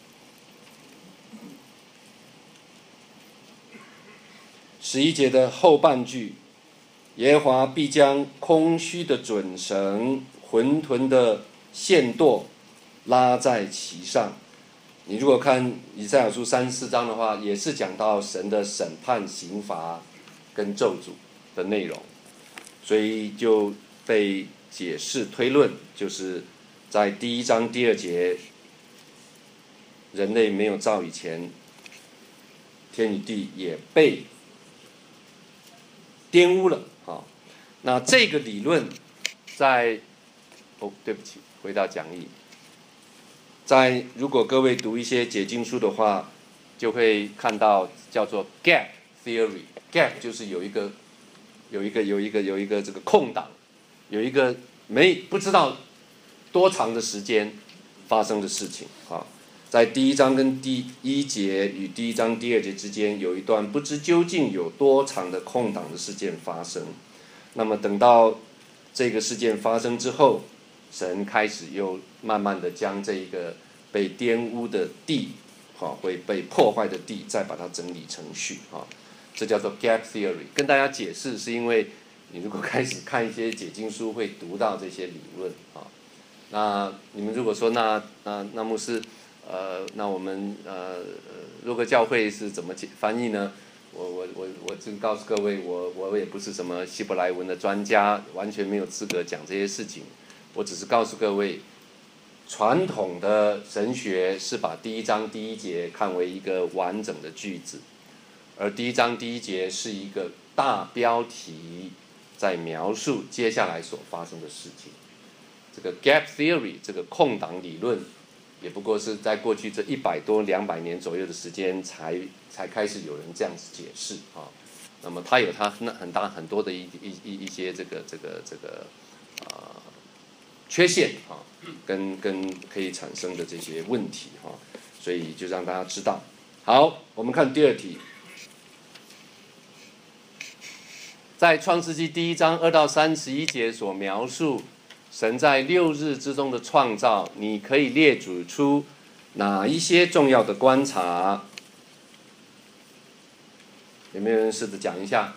的后半句，耶和华必将空虚的准绳、混沌的线舵拉在其上。你如果看以赛亚书34章的话，也是讲到神的审判、刑罚跟咒诅的内容，所以就被解释推论，就是在第1章第2节，人类没有造以前，天与地也被玷污了。那这个理论对不起，回到讲义。如果各位读一些解经书的话，就会看到叫做 gap theory。gap 就是有一个这个空档，有一个不知道多长的时间发生的事情。在第1章跟第1节与第1章第2节之间，有一段不知究竟有多长的空档的事件发生。那么等到这个事件发生之后，神开始又慢慢的将这一个被玷污的地，会被破坏的地，再把它整理成序。这叫做 gap theory。跟大家解释，是因为你如果开始看一些解经书，会读到这些理论。那你们如果说那牧师， 那我们洛克教会是怎么翻译呢？我只告诉各位，我也不是什么希伯来文的专家，完全没有资格讲这些事情。我只是告诉各位，传统的神学是把第1章第1节看为一个完整的句子，而第1章第1节是一个大标题，在描述接下来所发生的事情。这个 gap theory 这个空档理论，也不过是在过去这100多200年左右的时间才开始有人这样子解释啊。那么它有它很多的一些这个缺陷啊，跟可以产生的这些问题哈，所以就让大家知道。好，我们看第2题，在创世纪第1章2到31节所描述神在6日之中的创造，你可以列举出哪一些重要的观察？有没有人试着讲一下？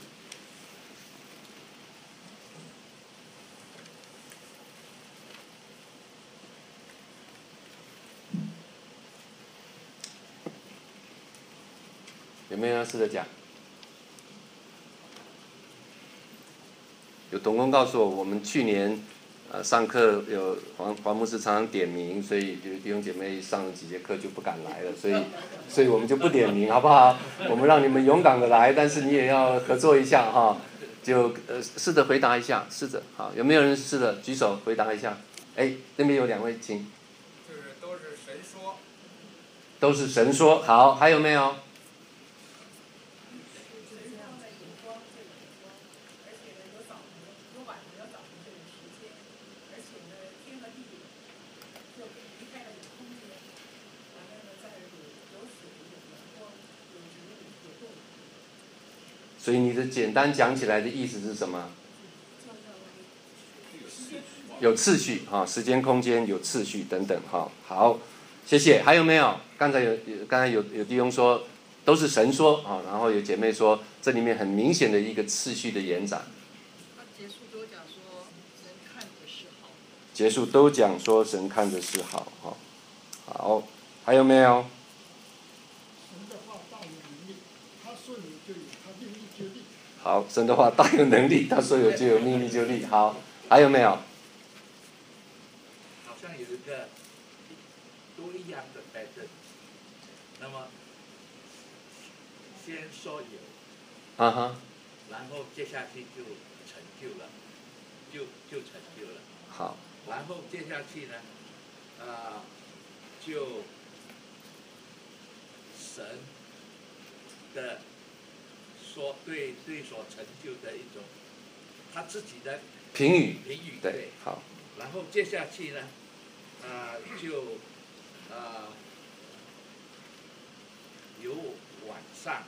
有没有人试着讲？有同工告诉我，我们去年上课有黄牧师常常点名，所以有弟兄姐妹上了几节课就不敢来了，所以我们就不点名，好不好？我们让你们勇敢的来，但是你也要合作一下哈，就试着回答一下，试着好，有没有人试着举手回答一下？哎，那边有2位，请。 就是都是神说。 都是神说，好，还有没有？所以你的简单讲起来的意思是什么？有次序哈，时间空间有次序等等哈。好，谢谢。还有没有？刚才有弟兄说都是神说啊，然后有姐妹说这里面很明显的一个次序的延展。 结束都讲说神看的是好。 结束都讲说神看的是好哈。好，还有没有？好，神的话大有能力，他说有就有，命立就立。好，还有没有？ 好像有一个都一样的 pattern， 那么先说有，然后接下去就成就了，就成就了。 好。 然后接下去呢，就神的。说对所成就的一种他自己的评语， 对， 好。 然后接下去呢，就有晚上，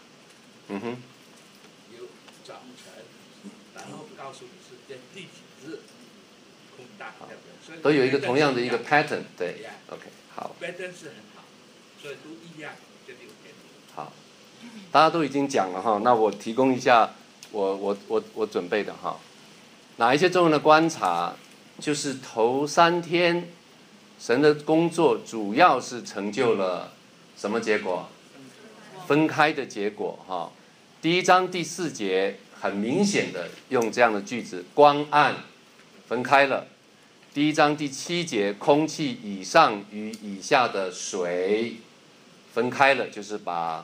有早晨，然后告诉你是在第几日空档， 都有一个同样的一个 pattern， 对 ，OK， 好。 pattern 是很好，所以都一样，这6点。 好。大家都已经讲了哈，那我提供一下我准备的哈，哪一些重要的观察？就是头3天，神的工作主要是成就了什么结果？分开的结果哈。第1章第4节很明显的用这样的句子，光暗分开了。第1章第7节，空气以上与以下的水分开了，就是把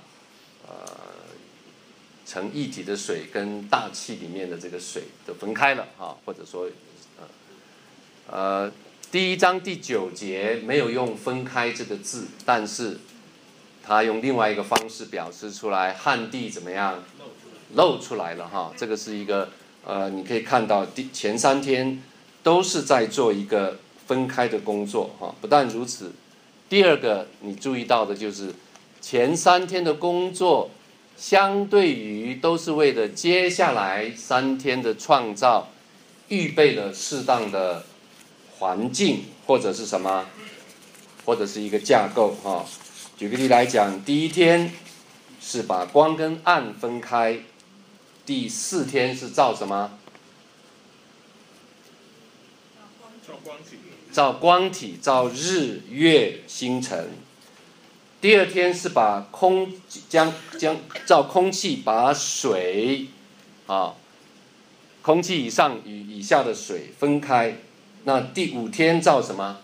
成液体的水跟大气里面的这个水都分开了哈，或者说第1章第9节没有用分开这个字，但是他用另外一个方式表示出来，旱地怎么样露出来了哈，这个是一个你可以看到前3天都是在做一个分开的工作哈。不但如此，第2个你注意到的就是前3天的工作相对于都是为了接下来3天的创造预备了适当的环境，或者是什么，或者是一个架构哈。举个例来讲，第1天是把光跟暗分开，第4天是造什么？ 造光体，造日月星辰。第二天是把造空气，把水空气以上与以下的水分开。那第5天造什么？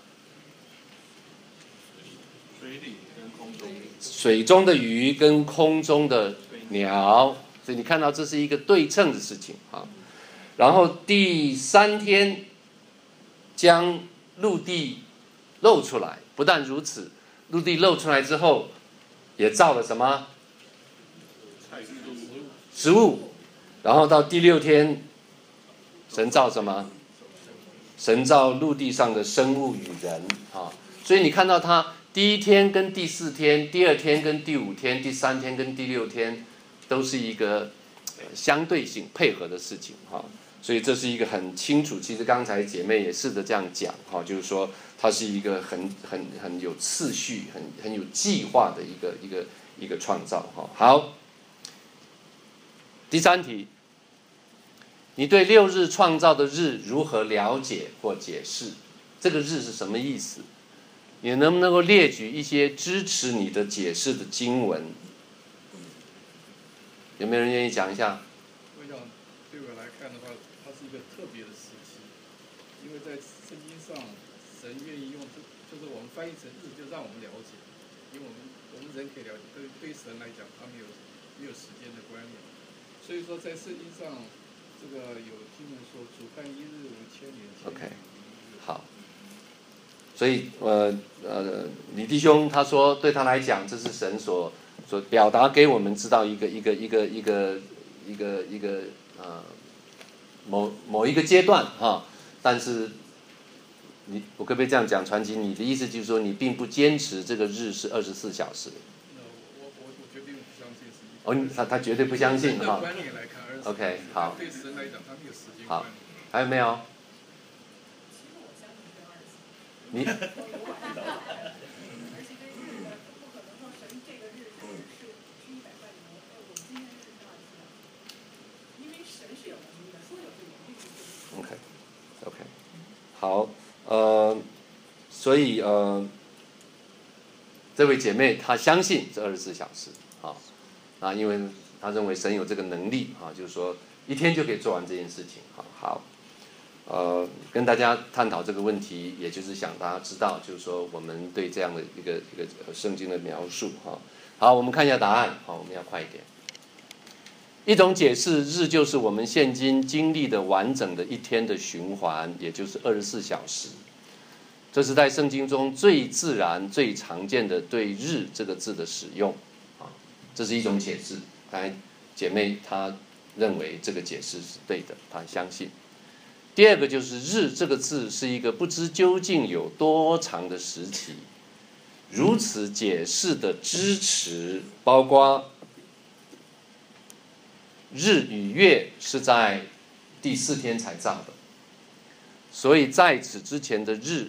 水中的鱼跟空中的鸟，所以你看到这是一个对称的事情啊。然后第3天将陆地露出来，不但如此，陆地露出来之后，也造了什么？食物。然后到第6天，神造什么？神造陆地上的生物与人啊。所以你看到它第1天跟第4天，第2天跟第5天，第3天跟第6天，都是一个相对性配合的事情哈。所以这是一个很清楚，其实刚才姐妹也试着这样讲哈，就是说它是一个很有次序、很有计划的一个创造哈。好，第3题，你对6日创造的日如何了解或解释？这个日是什么意思？你能不能够列举一些支持你的解释的经文？有没有人愿意讲一下？ 我想，对我来看的话，它是一个特别的时期，因为在圣经上，神愿意用就是我们翻译成日，就让我们了解，因为我们人可以了解，对神来讲，他没有时间的观念，所以说在圣经上，这个有经文说，主看一日如千年。 OK， 好。所以李弟兄他说，对他来讲，这是神所表达给我们知道一个某一个阶段哈。但是我可不可以这样讲？传奇，你的意思就是说，你并不坚持这个日是24小时。 我绝对不相信是。 他绝对不相信哈。 观念来看 ，OK， 好。 对神来讲，他没有时间好，还有没有？你而且对日的不可能说神这个日是100万年，我们今天是多少天？因为神是有能力的，说有就有。 OK， 好，所以这位姐妹她相信这24小时啊，因为她认为神有这个能力啊，就是说1天就可以做完这件事情好。跟大家探讨这个问题，也就是想大家知道，就是说我们对这样的一个圣经的描述哈。好，我们看一下答案，好，我们要快一点。一种解释，日就是我们现今经历的完整的1天的循环，也就是24小时。这是在圣经中最自然、最常见的对日这个字的使用啊，这是一种解释。当然，姐妹她认为这个解释是对的，她相信。第二个就是日这个字是一个不知究竟有多长的时期，如此解释的支持包括日与月是在第4天才造的，所以在此之前的日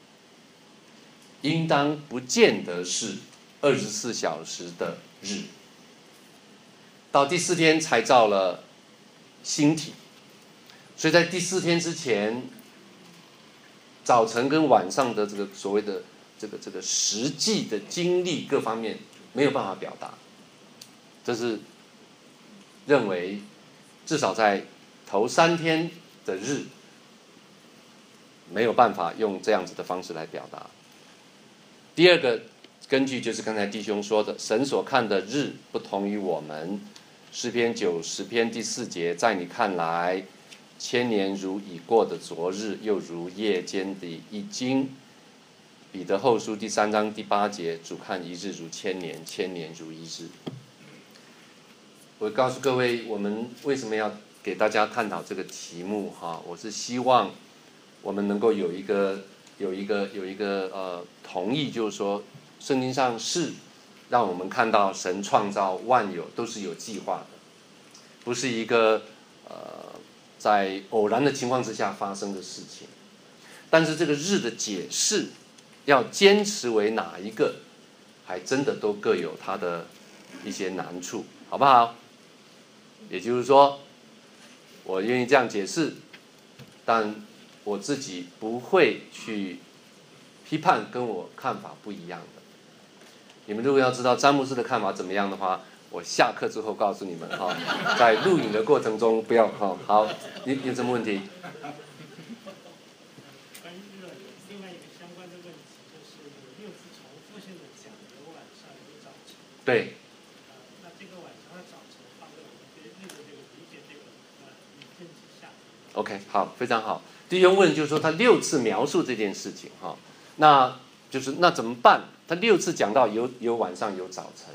应当不见得是24小时的日，到第4天才造了星体。所以在第4天之前，早晨跟晚上的这个所谓的这个实际的经历各方面没有办法表达，这是认为至少在头3天的日没有办法用这样子的方式来表达。第二个根据就是刚才弟兄说的，神所看的日不同于我们。诗篇90篇第4节，在你看来，1000年如已过的昨日，又如夜间的一经。彼得后书第3章第8节，主看一日如1000年，1000年如一日。我告诉各位，我们为什么要给大家探讨这个题目哈？我是希望我们能够有一个同意，就是说，圣经上是让我们看到神创造万有都是有计划的，不是一个在偶然的情况之下发生的事情。但是这个日的解释要坚持为哪一个，还真的都各有它的一些难处，好不好？也就是说，我愿意这样解释，但我自己不会去批判跟我看法不一样的。你们如果要知道詹姆斯的看法怎么样的话，我下课之后告诉你们哈，在录影的过程中不要哈。好，你有什么问题？ 关于另外一个相关的问题，就是有6次重复性的讲有晚上有早晨。 对。 那这个晚上和早晨放在我们对日的这个理解这个语境之下。 OK， 好，非常好。弟兄问就是说他6次描述这件事情哈，那就是那怎么办？他6次讲到有晚上有早晨，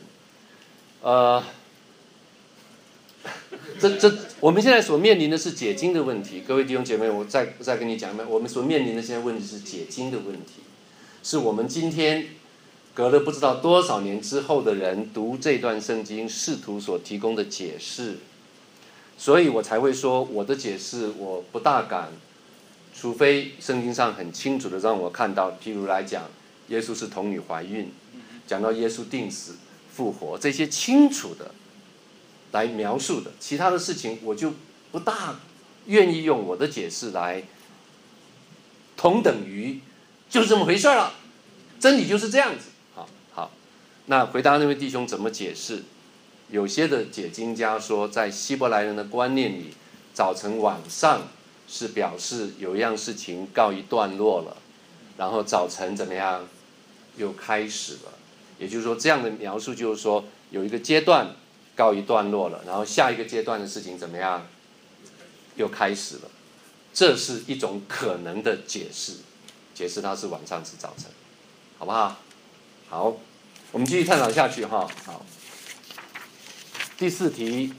我们现在所面临的是解经的问题。各位弟兄姐妹，我再跟你讲一遍，我们所面临的现在问题是解经的问题，是我们今天隔了不知道多少年之后的人读这段圣经试图所提供的解释，所以我才会说我的解释我不大敢，除非圣经上很清楚的让我看到，譬如来讲耶稣是童女怀孕，讲到耶稣定死复活，这些清楚的来描述的，其他的事情我就不大愿意用我的解释来同等于就是这么回事了，真理就是这样子。好，那回答那位弟兄怎么解释？有些的解经家说，在希伯来人的观念里，早晨晚上是表示有一样事情告一段落了，然后早晨怎么样又开始了。也就是说，这样的描述就是说，有一个阶段告一段落了，然后下一个阶段的事情怎么样又开始了。这是一种可能的解释，解释它是晚上是早晨，好不好？好，我们继续探讨下去哈。好，第4题，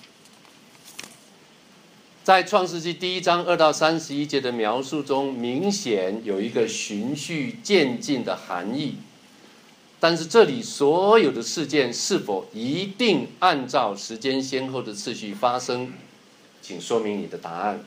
在创世纪第1章2到31节的描述中，明显有一个循序渐进的含义。但是这里所有的事件是否一定按照时间先后的次序发生？请说明你的答案。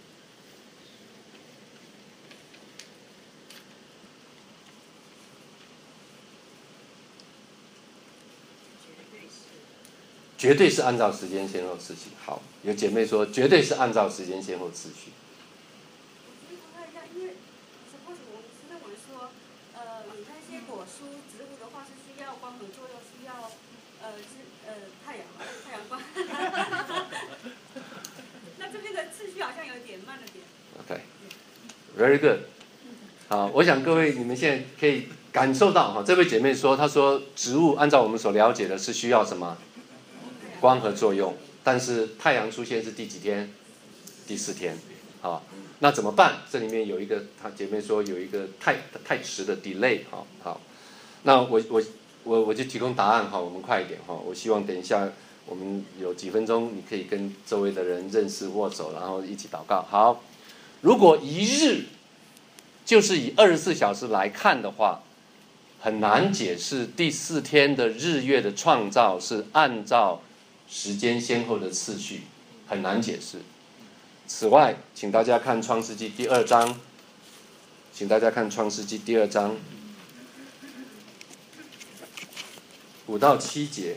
绝对是按照时间先后次序。好，有姐妹说绝对是按照时间先后次序。 因为 suppose 我们是认为说，你那些果蔬植物的话是需要光合作用，需要太阳光。那这边的次序好像有点慢了点。 OK，very good。好，我想各位你们现在可以感受到哈，这位姐妹说，她说植物按照我们所了解的是需要什么？光合作用，但是太阳出现是第几天？第4天。好，那怎么办？这里面有一个，她姐妹说有一个太迟的 delay。好，那我就提供答案哈，我们快一点哈。我希望等一下我们有几分钟，你可以跟周围的人认识握手，然后一起祷告。好，如果一日就是以24小时来看的话，很难解释第4天的日月的创造是按照时间先后的次序，很难解释。此外，请大家看创世纪第2章，请大家看创世纪第2章5到7节。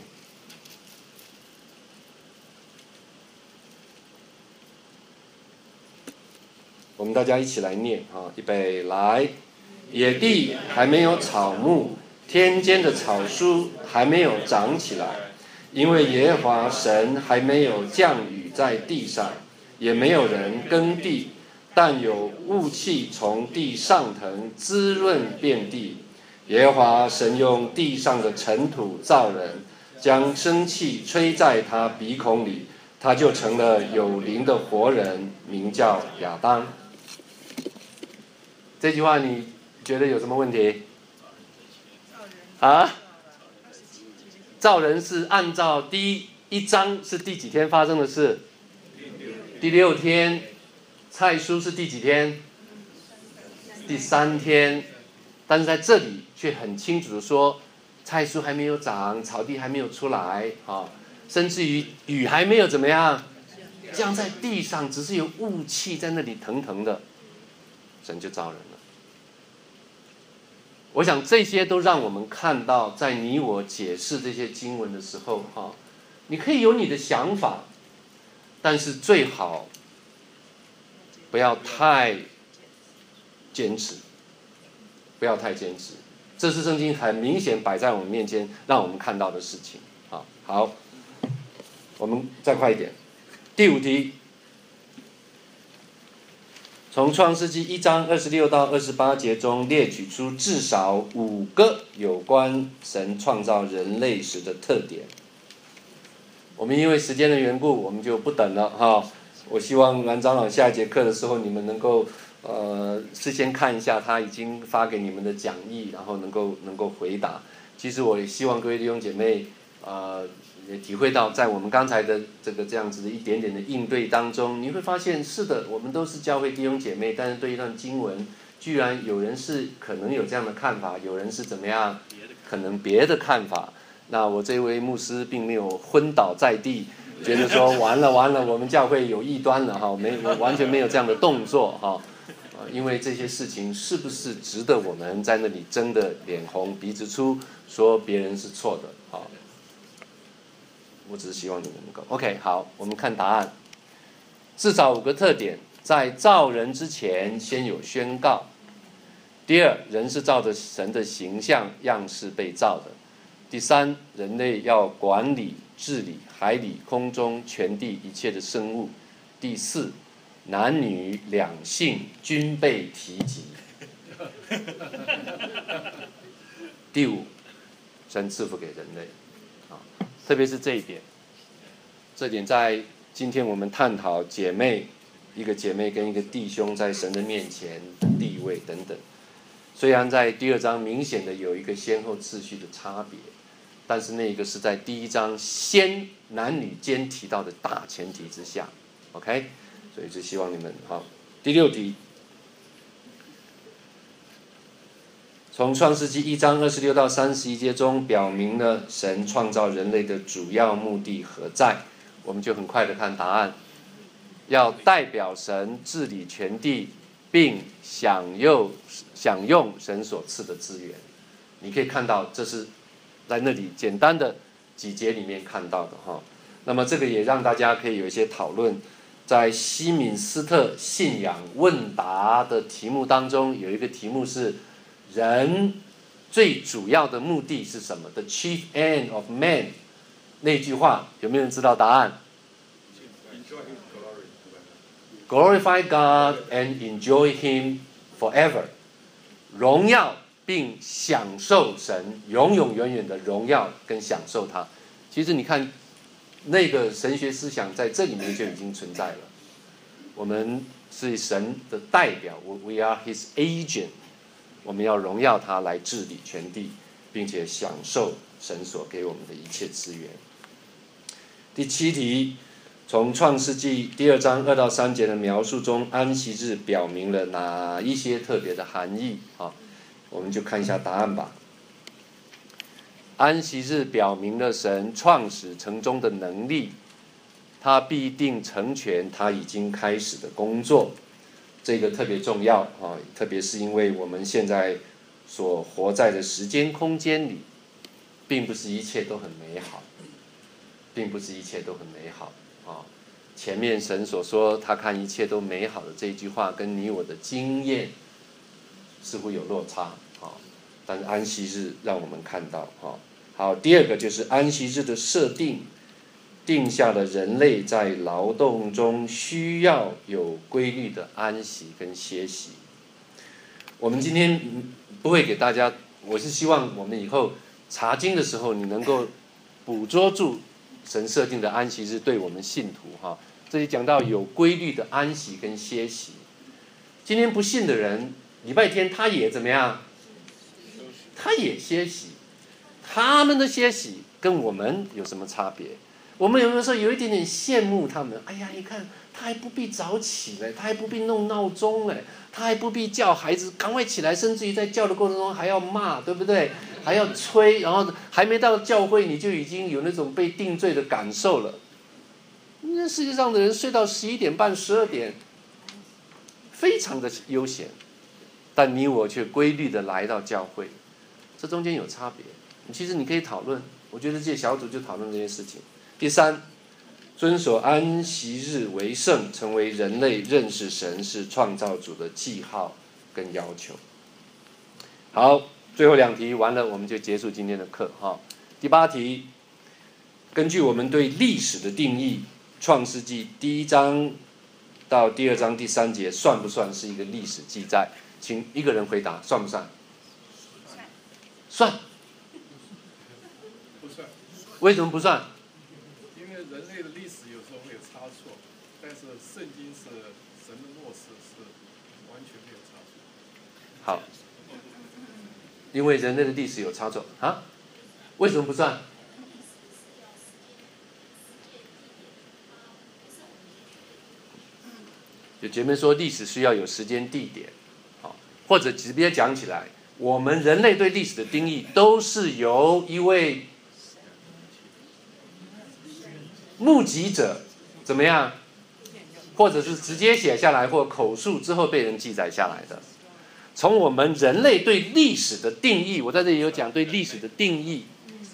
我们大家一起来念啊，预备来。野地还没有草木，天间的草蔬还没有长起来，因为耶和华神还没有降雨在地上，也没有人耕地，但有雾气从地上腾，滋润遍地。耶和华神用地上的尘土造人，将生气吹在他鼻孔里，他就成了有灵的活人，名叫亚当。这句话你觉得有什么问题？啊？造人是按照第1章是第几天发生的事？第6天。菜蔬是第几天？第3天。但是在这里却很清楚的说，菜蔬还没有长，草地还没有出来，甚至于雨还没有怎么样降在地上，只是有雾气在那里腾腾的，神就造人了。我想这些都让我们看到，在你我解释这些经文的时候，你可以有你的想法，但是最好不要太坚持，不不要太坚持。这是圣经很明显摆在我们面前，让我们看到的事情。好，我们再快一点。第5题，从创世纪1章26到28节中列举出至少5个有关神创造人类时的特点。我们因为时间的缘故，我们就不等了哈。我希望蓝长老下一节课的时候，你们能够事先看一下他已经发给你们的讲义，然后能够回答。其实我也希望各位弟兄姐妹也体会到，在我们刚才的这样子的一点点的应对当中，你会发现是的，我们都是教会弟兄姐妹，但是对一段经文，居然有人是可能有这样的看法，有人是怎么样，可能别的看法。那我这位牧师并没有昏倒在地，觉得说完了，我们教会有异端了哈，我完全没有这样的动作哈。因为这些事情是不是值得我们在那里争得脸红鼻子粗，说别人是错的？好，我只是希望你们能够 OK。好，我们看答案。至少5个特点，在造人之前先有宣告。第2，人是照着神的形象样式被造的。第3，人类要管理治理海里空中全地一切的生物。第4，男女两性均被提及。第5，神赐福给人类，特别是这一点，这点在今天我们探讨姐妹，一个姐妹跟一个弟兄在神的面前的地位等等。虽然在第2章明显的有一个先后次序的差别，但是那个是在第1章先男女间提到的大前提之下 ，OK。所以就希望你们好。第6题，从创世纪1章26到31节中表明了神创造人类的主要目的何在，我们就很快的看答案。要代表神治理全地，并享用神所赐的资源。你可以看到，这是在那里简单的几节里面看到的哈。那么这个也让大家可以有一些讨论。在西敏斯特信仰问答的题目当中，有一个题目是人最主要的目的是什么 ？The chief end of man 那句话有没有人知道答案 ？Glorify God and enjoy Him forever， 荣耀并享受神，永永远远的荣耀跟享受它。其实你看。那个神学思想在这里面就已经存在了。我们是神的代表 ，We are His agent。我们要荣耀他来治理全地，并且享受神所给我们的一切资源。第7题，从创世纪第2章2到3节的描述中，安息日表明了哪一些特别的含义？我们就看一下答案吧。安息日表明了神创始成终的能力，他必定成全他已经开始的工作，这个特别重要特别是因为我们现在所活在的时间空间里，并不是一切都很美好，前面神所说他看一切都美好的这句话，跟你我的经验似乎有落差但是安息日让我们看到好，第2个就是安息日的设定，定下了人类在劳动中需要有规律的安息跟歇息。我们今天不会给大家，我是希望我们以后查经的时候，你能够捕捉住神设定的安息日对我们信徒这里讲到有规律的安息跟歇息。今天不信的人，礼拜天他也怎么样？他也歇息，他们的歇息跟我们有什么差别？我们有没有说有一点点羡慕他们？哎呀，你看他还不必早起嘞，他还不必弄闹钟嘞，他还不必叫孩子赶快起来，甚至于在叫的过程中还要骂，对不对？还要催，然后还没到教会你就已经有那种被定罪的感受了。那世界上的人睡到11点半、12点，非常的悠闲，但你我却规律的来到教会。这中间有差别，其实你可以讨论。我觉得这些小组就讨论这件事情。第3，遵守安息日为圣，成为人类认识神是创造主的记号跟要求。 好，最后2题完了，我们就结束今天的课哈。第8题，根据我们对历史的定义，《创世纪》第1章到第2章第3节算不算是一个历史记载？请一个人回答，算不算？算。 不算， 为什么不算？ 因为人类的历史有时候会有差错，但是圣经是神的漠视是完全没有差错。 好，因为人类的历史有差错啊？为什么不算？有姐妹说历史需要有时间地点，好，或者直接讲起来，我们人类对历史的定义都是由一位目击者怎么样，或者是直接写下来，或口述之后被人记载下来的。从我们人类对历史的定义，我在这里有讲对历史的定义。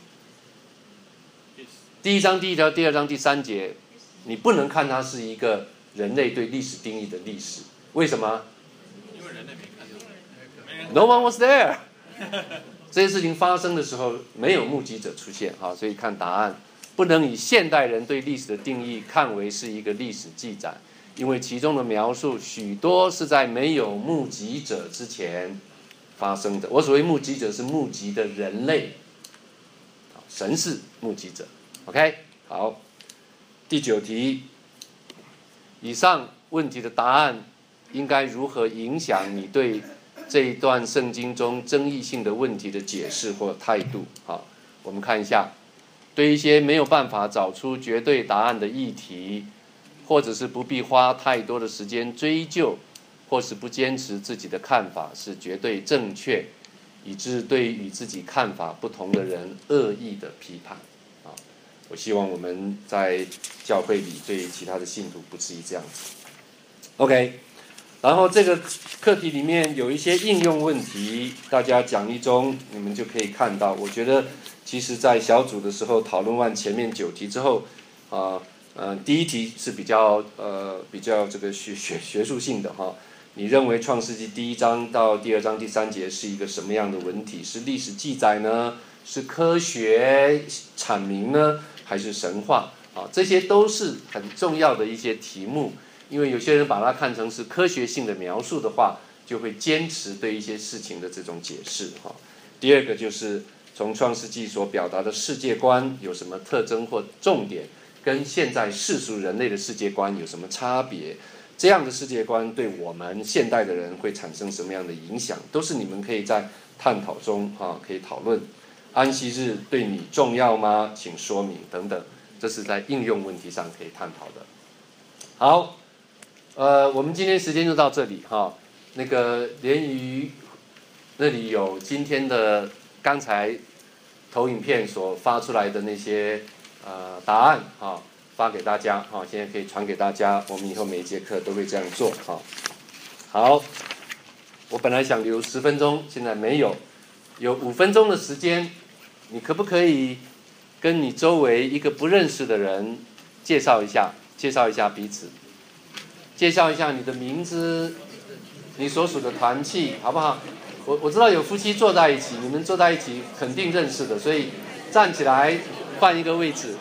第1章第1条，第2章第3节，你不能看它是一个人类对历史定义的历史。为什么？ 因为人类没看到。 No one was there 。这些事情发生的时候，没有目击者出现哈，所以看答案不能以现代人对历史的定义看为是一个历史记载，因为其中的描述许多是在没有目击者之前发生的。我所谓目击者是目击的人类，神是目击者。OK， 好，第9题，以上问题的答案应该如何影响你对这一段圣经中争议性的问题的解释或态度？好，我们看一下，对一些没有办法找出绝对答案的议题，或者是不必花太多的时间追究，或是不坚持自己的看法是绝对正确，以致对与自己看法不同的人恶意的批判。我希望我们在教会里对其他的信徒不至于这样子。OK， 然后这个课题里面有一些应用问题，大家讲义中你们就可以看到。我觉得其实在小组的时候讨论完前面9题之后，第1题是比较这个学术性的哈。你认为创世纪第1章到第2章第3节是一个什么样的文体？是历史记载呢？是科学阐明呢？还是神话？这些都是很重要的一些题目。因为有些人把它看成是科学性的描述的话，就会坚持对一些事情的这种解释哈。第2个就是从创世纪所表达的世界观有什么特征或重点，跟现在世俗人类的世界观有什么差别？这样的世界观对我们现代的人会产生什么样的影响？都是你们可以在探讨中可以讨论。安息日对你重要吗？请说明等等，这是在应用问题上可以探讨的。好，我们今天时间就到这里哈。那个连于那里有今天的刚才投影片所发出来的那些答案哈，发给大家哈，现在可以传给大家。我们以后每一节课都会这样做哈。好，我本来想留10分钟，现在没有，有5分钟的时间。你可不可以跟你周围一个不认识的人介绍一下彼此，介绍一下你的名字，你所属的团契，好不好？我知道有夫妻坐在一起，你们坐在一起肯定认识的，所以站起来换一个位置。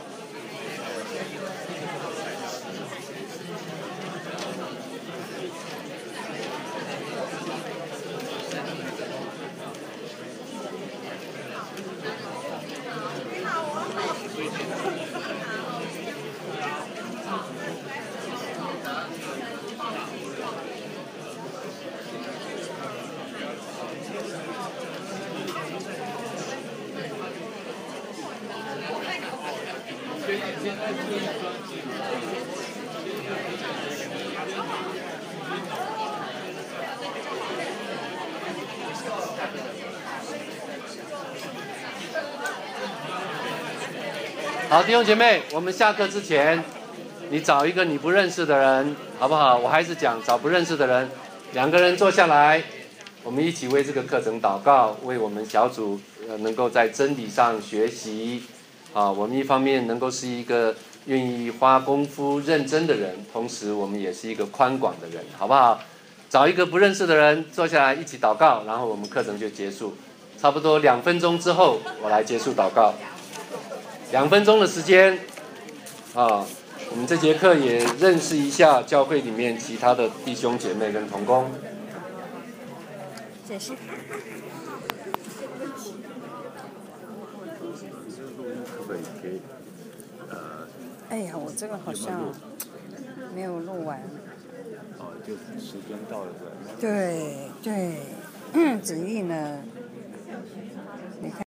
好，弟兄姐妹，我们下课之前，你找一个你不认识的人，好不好？我还是讲找不认识的人，2个人坐下来，我们一起为这个课程祷告，为我们小组能够在真理上学习。我们一方面能够是一个愿意花功夫认真的人，同时我们也是一个宽广的人，好不好？ 找一个不认识的人坐下来一起祷告，然后我们课程就结束。差不多2分钟之后，我来结束祷告。2分钟的时间，我们这节课也认识一下教会里面其他的弟兄姐妹跟同工。 谢谢。哎呀，我这个好像没有录完。 就时间到了是吧？ 对，子毅呢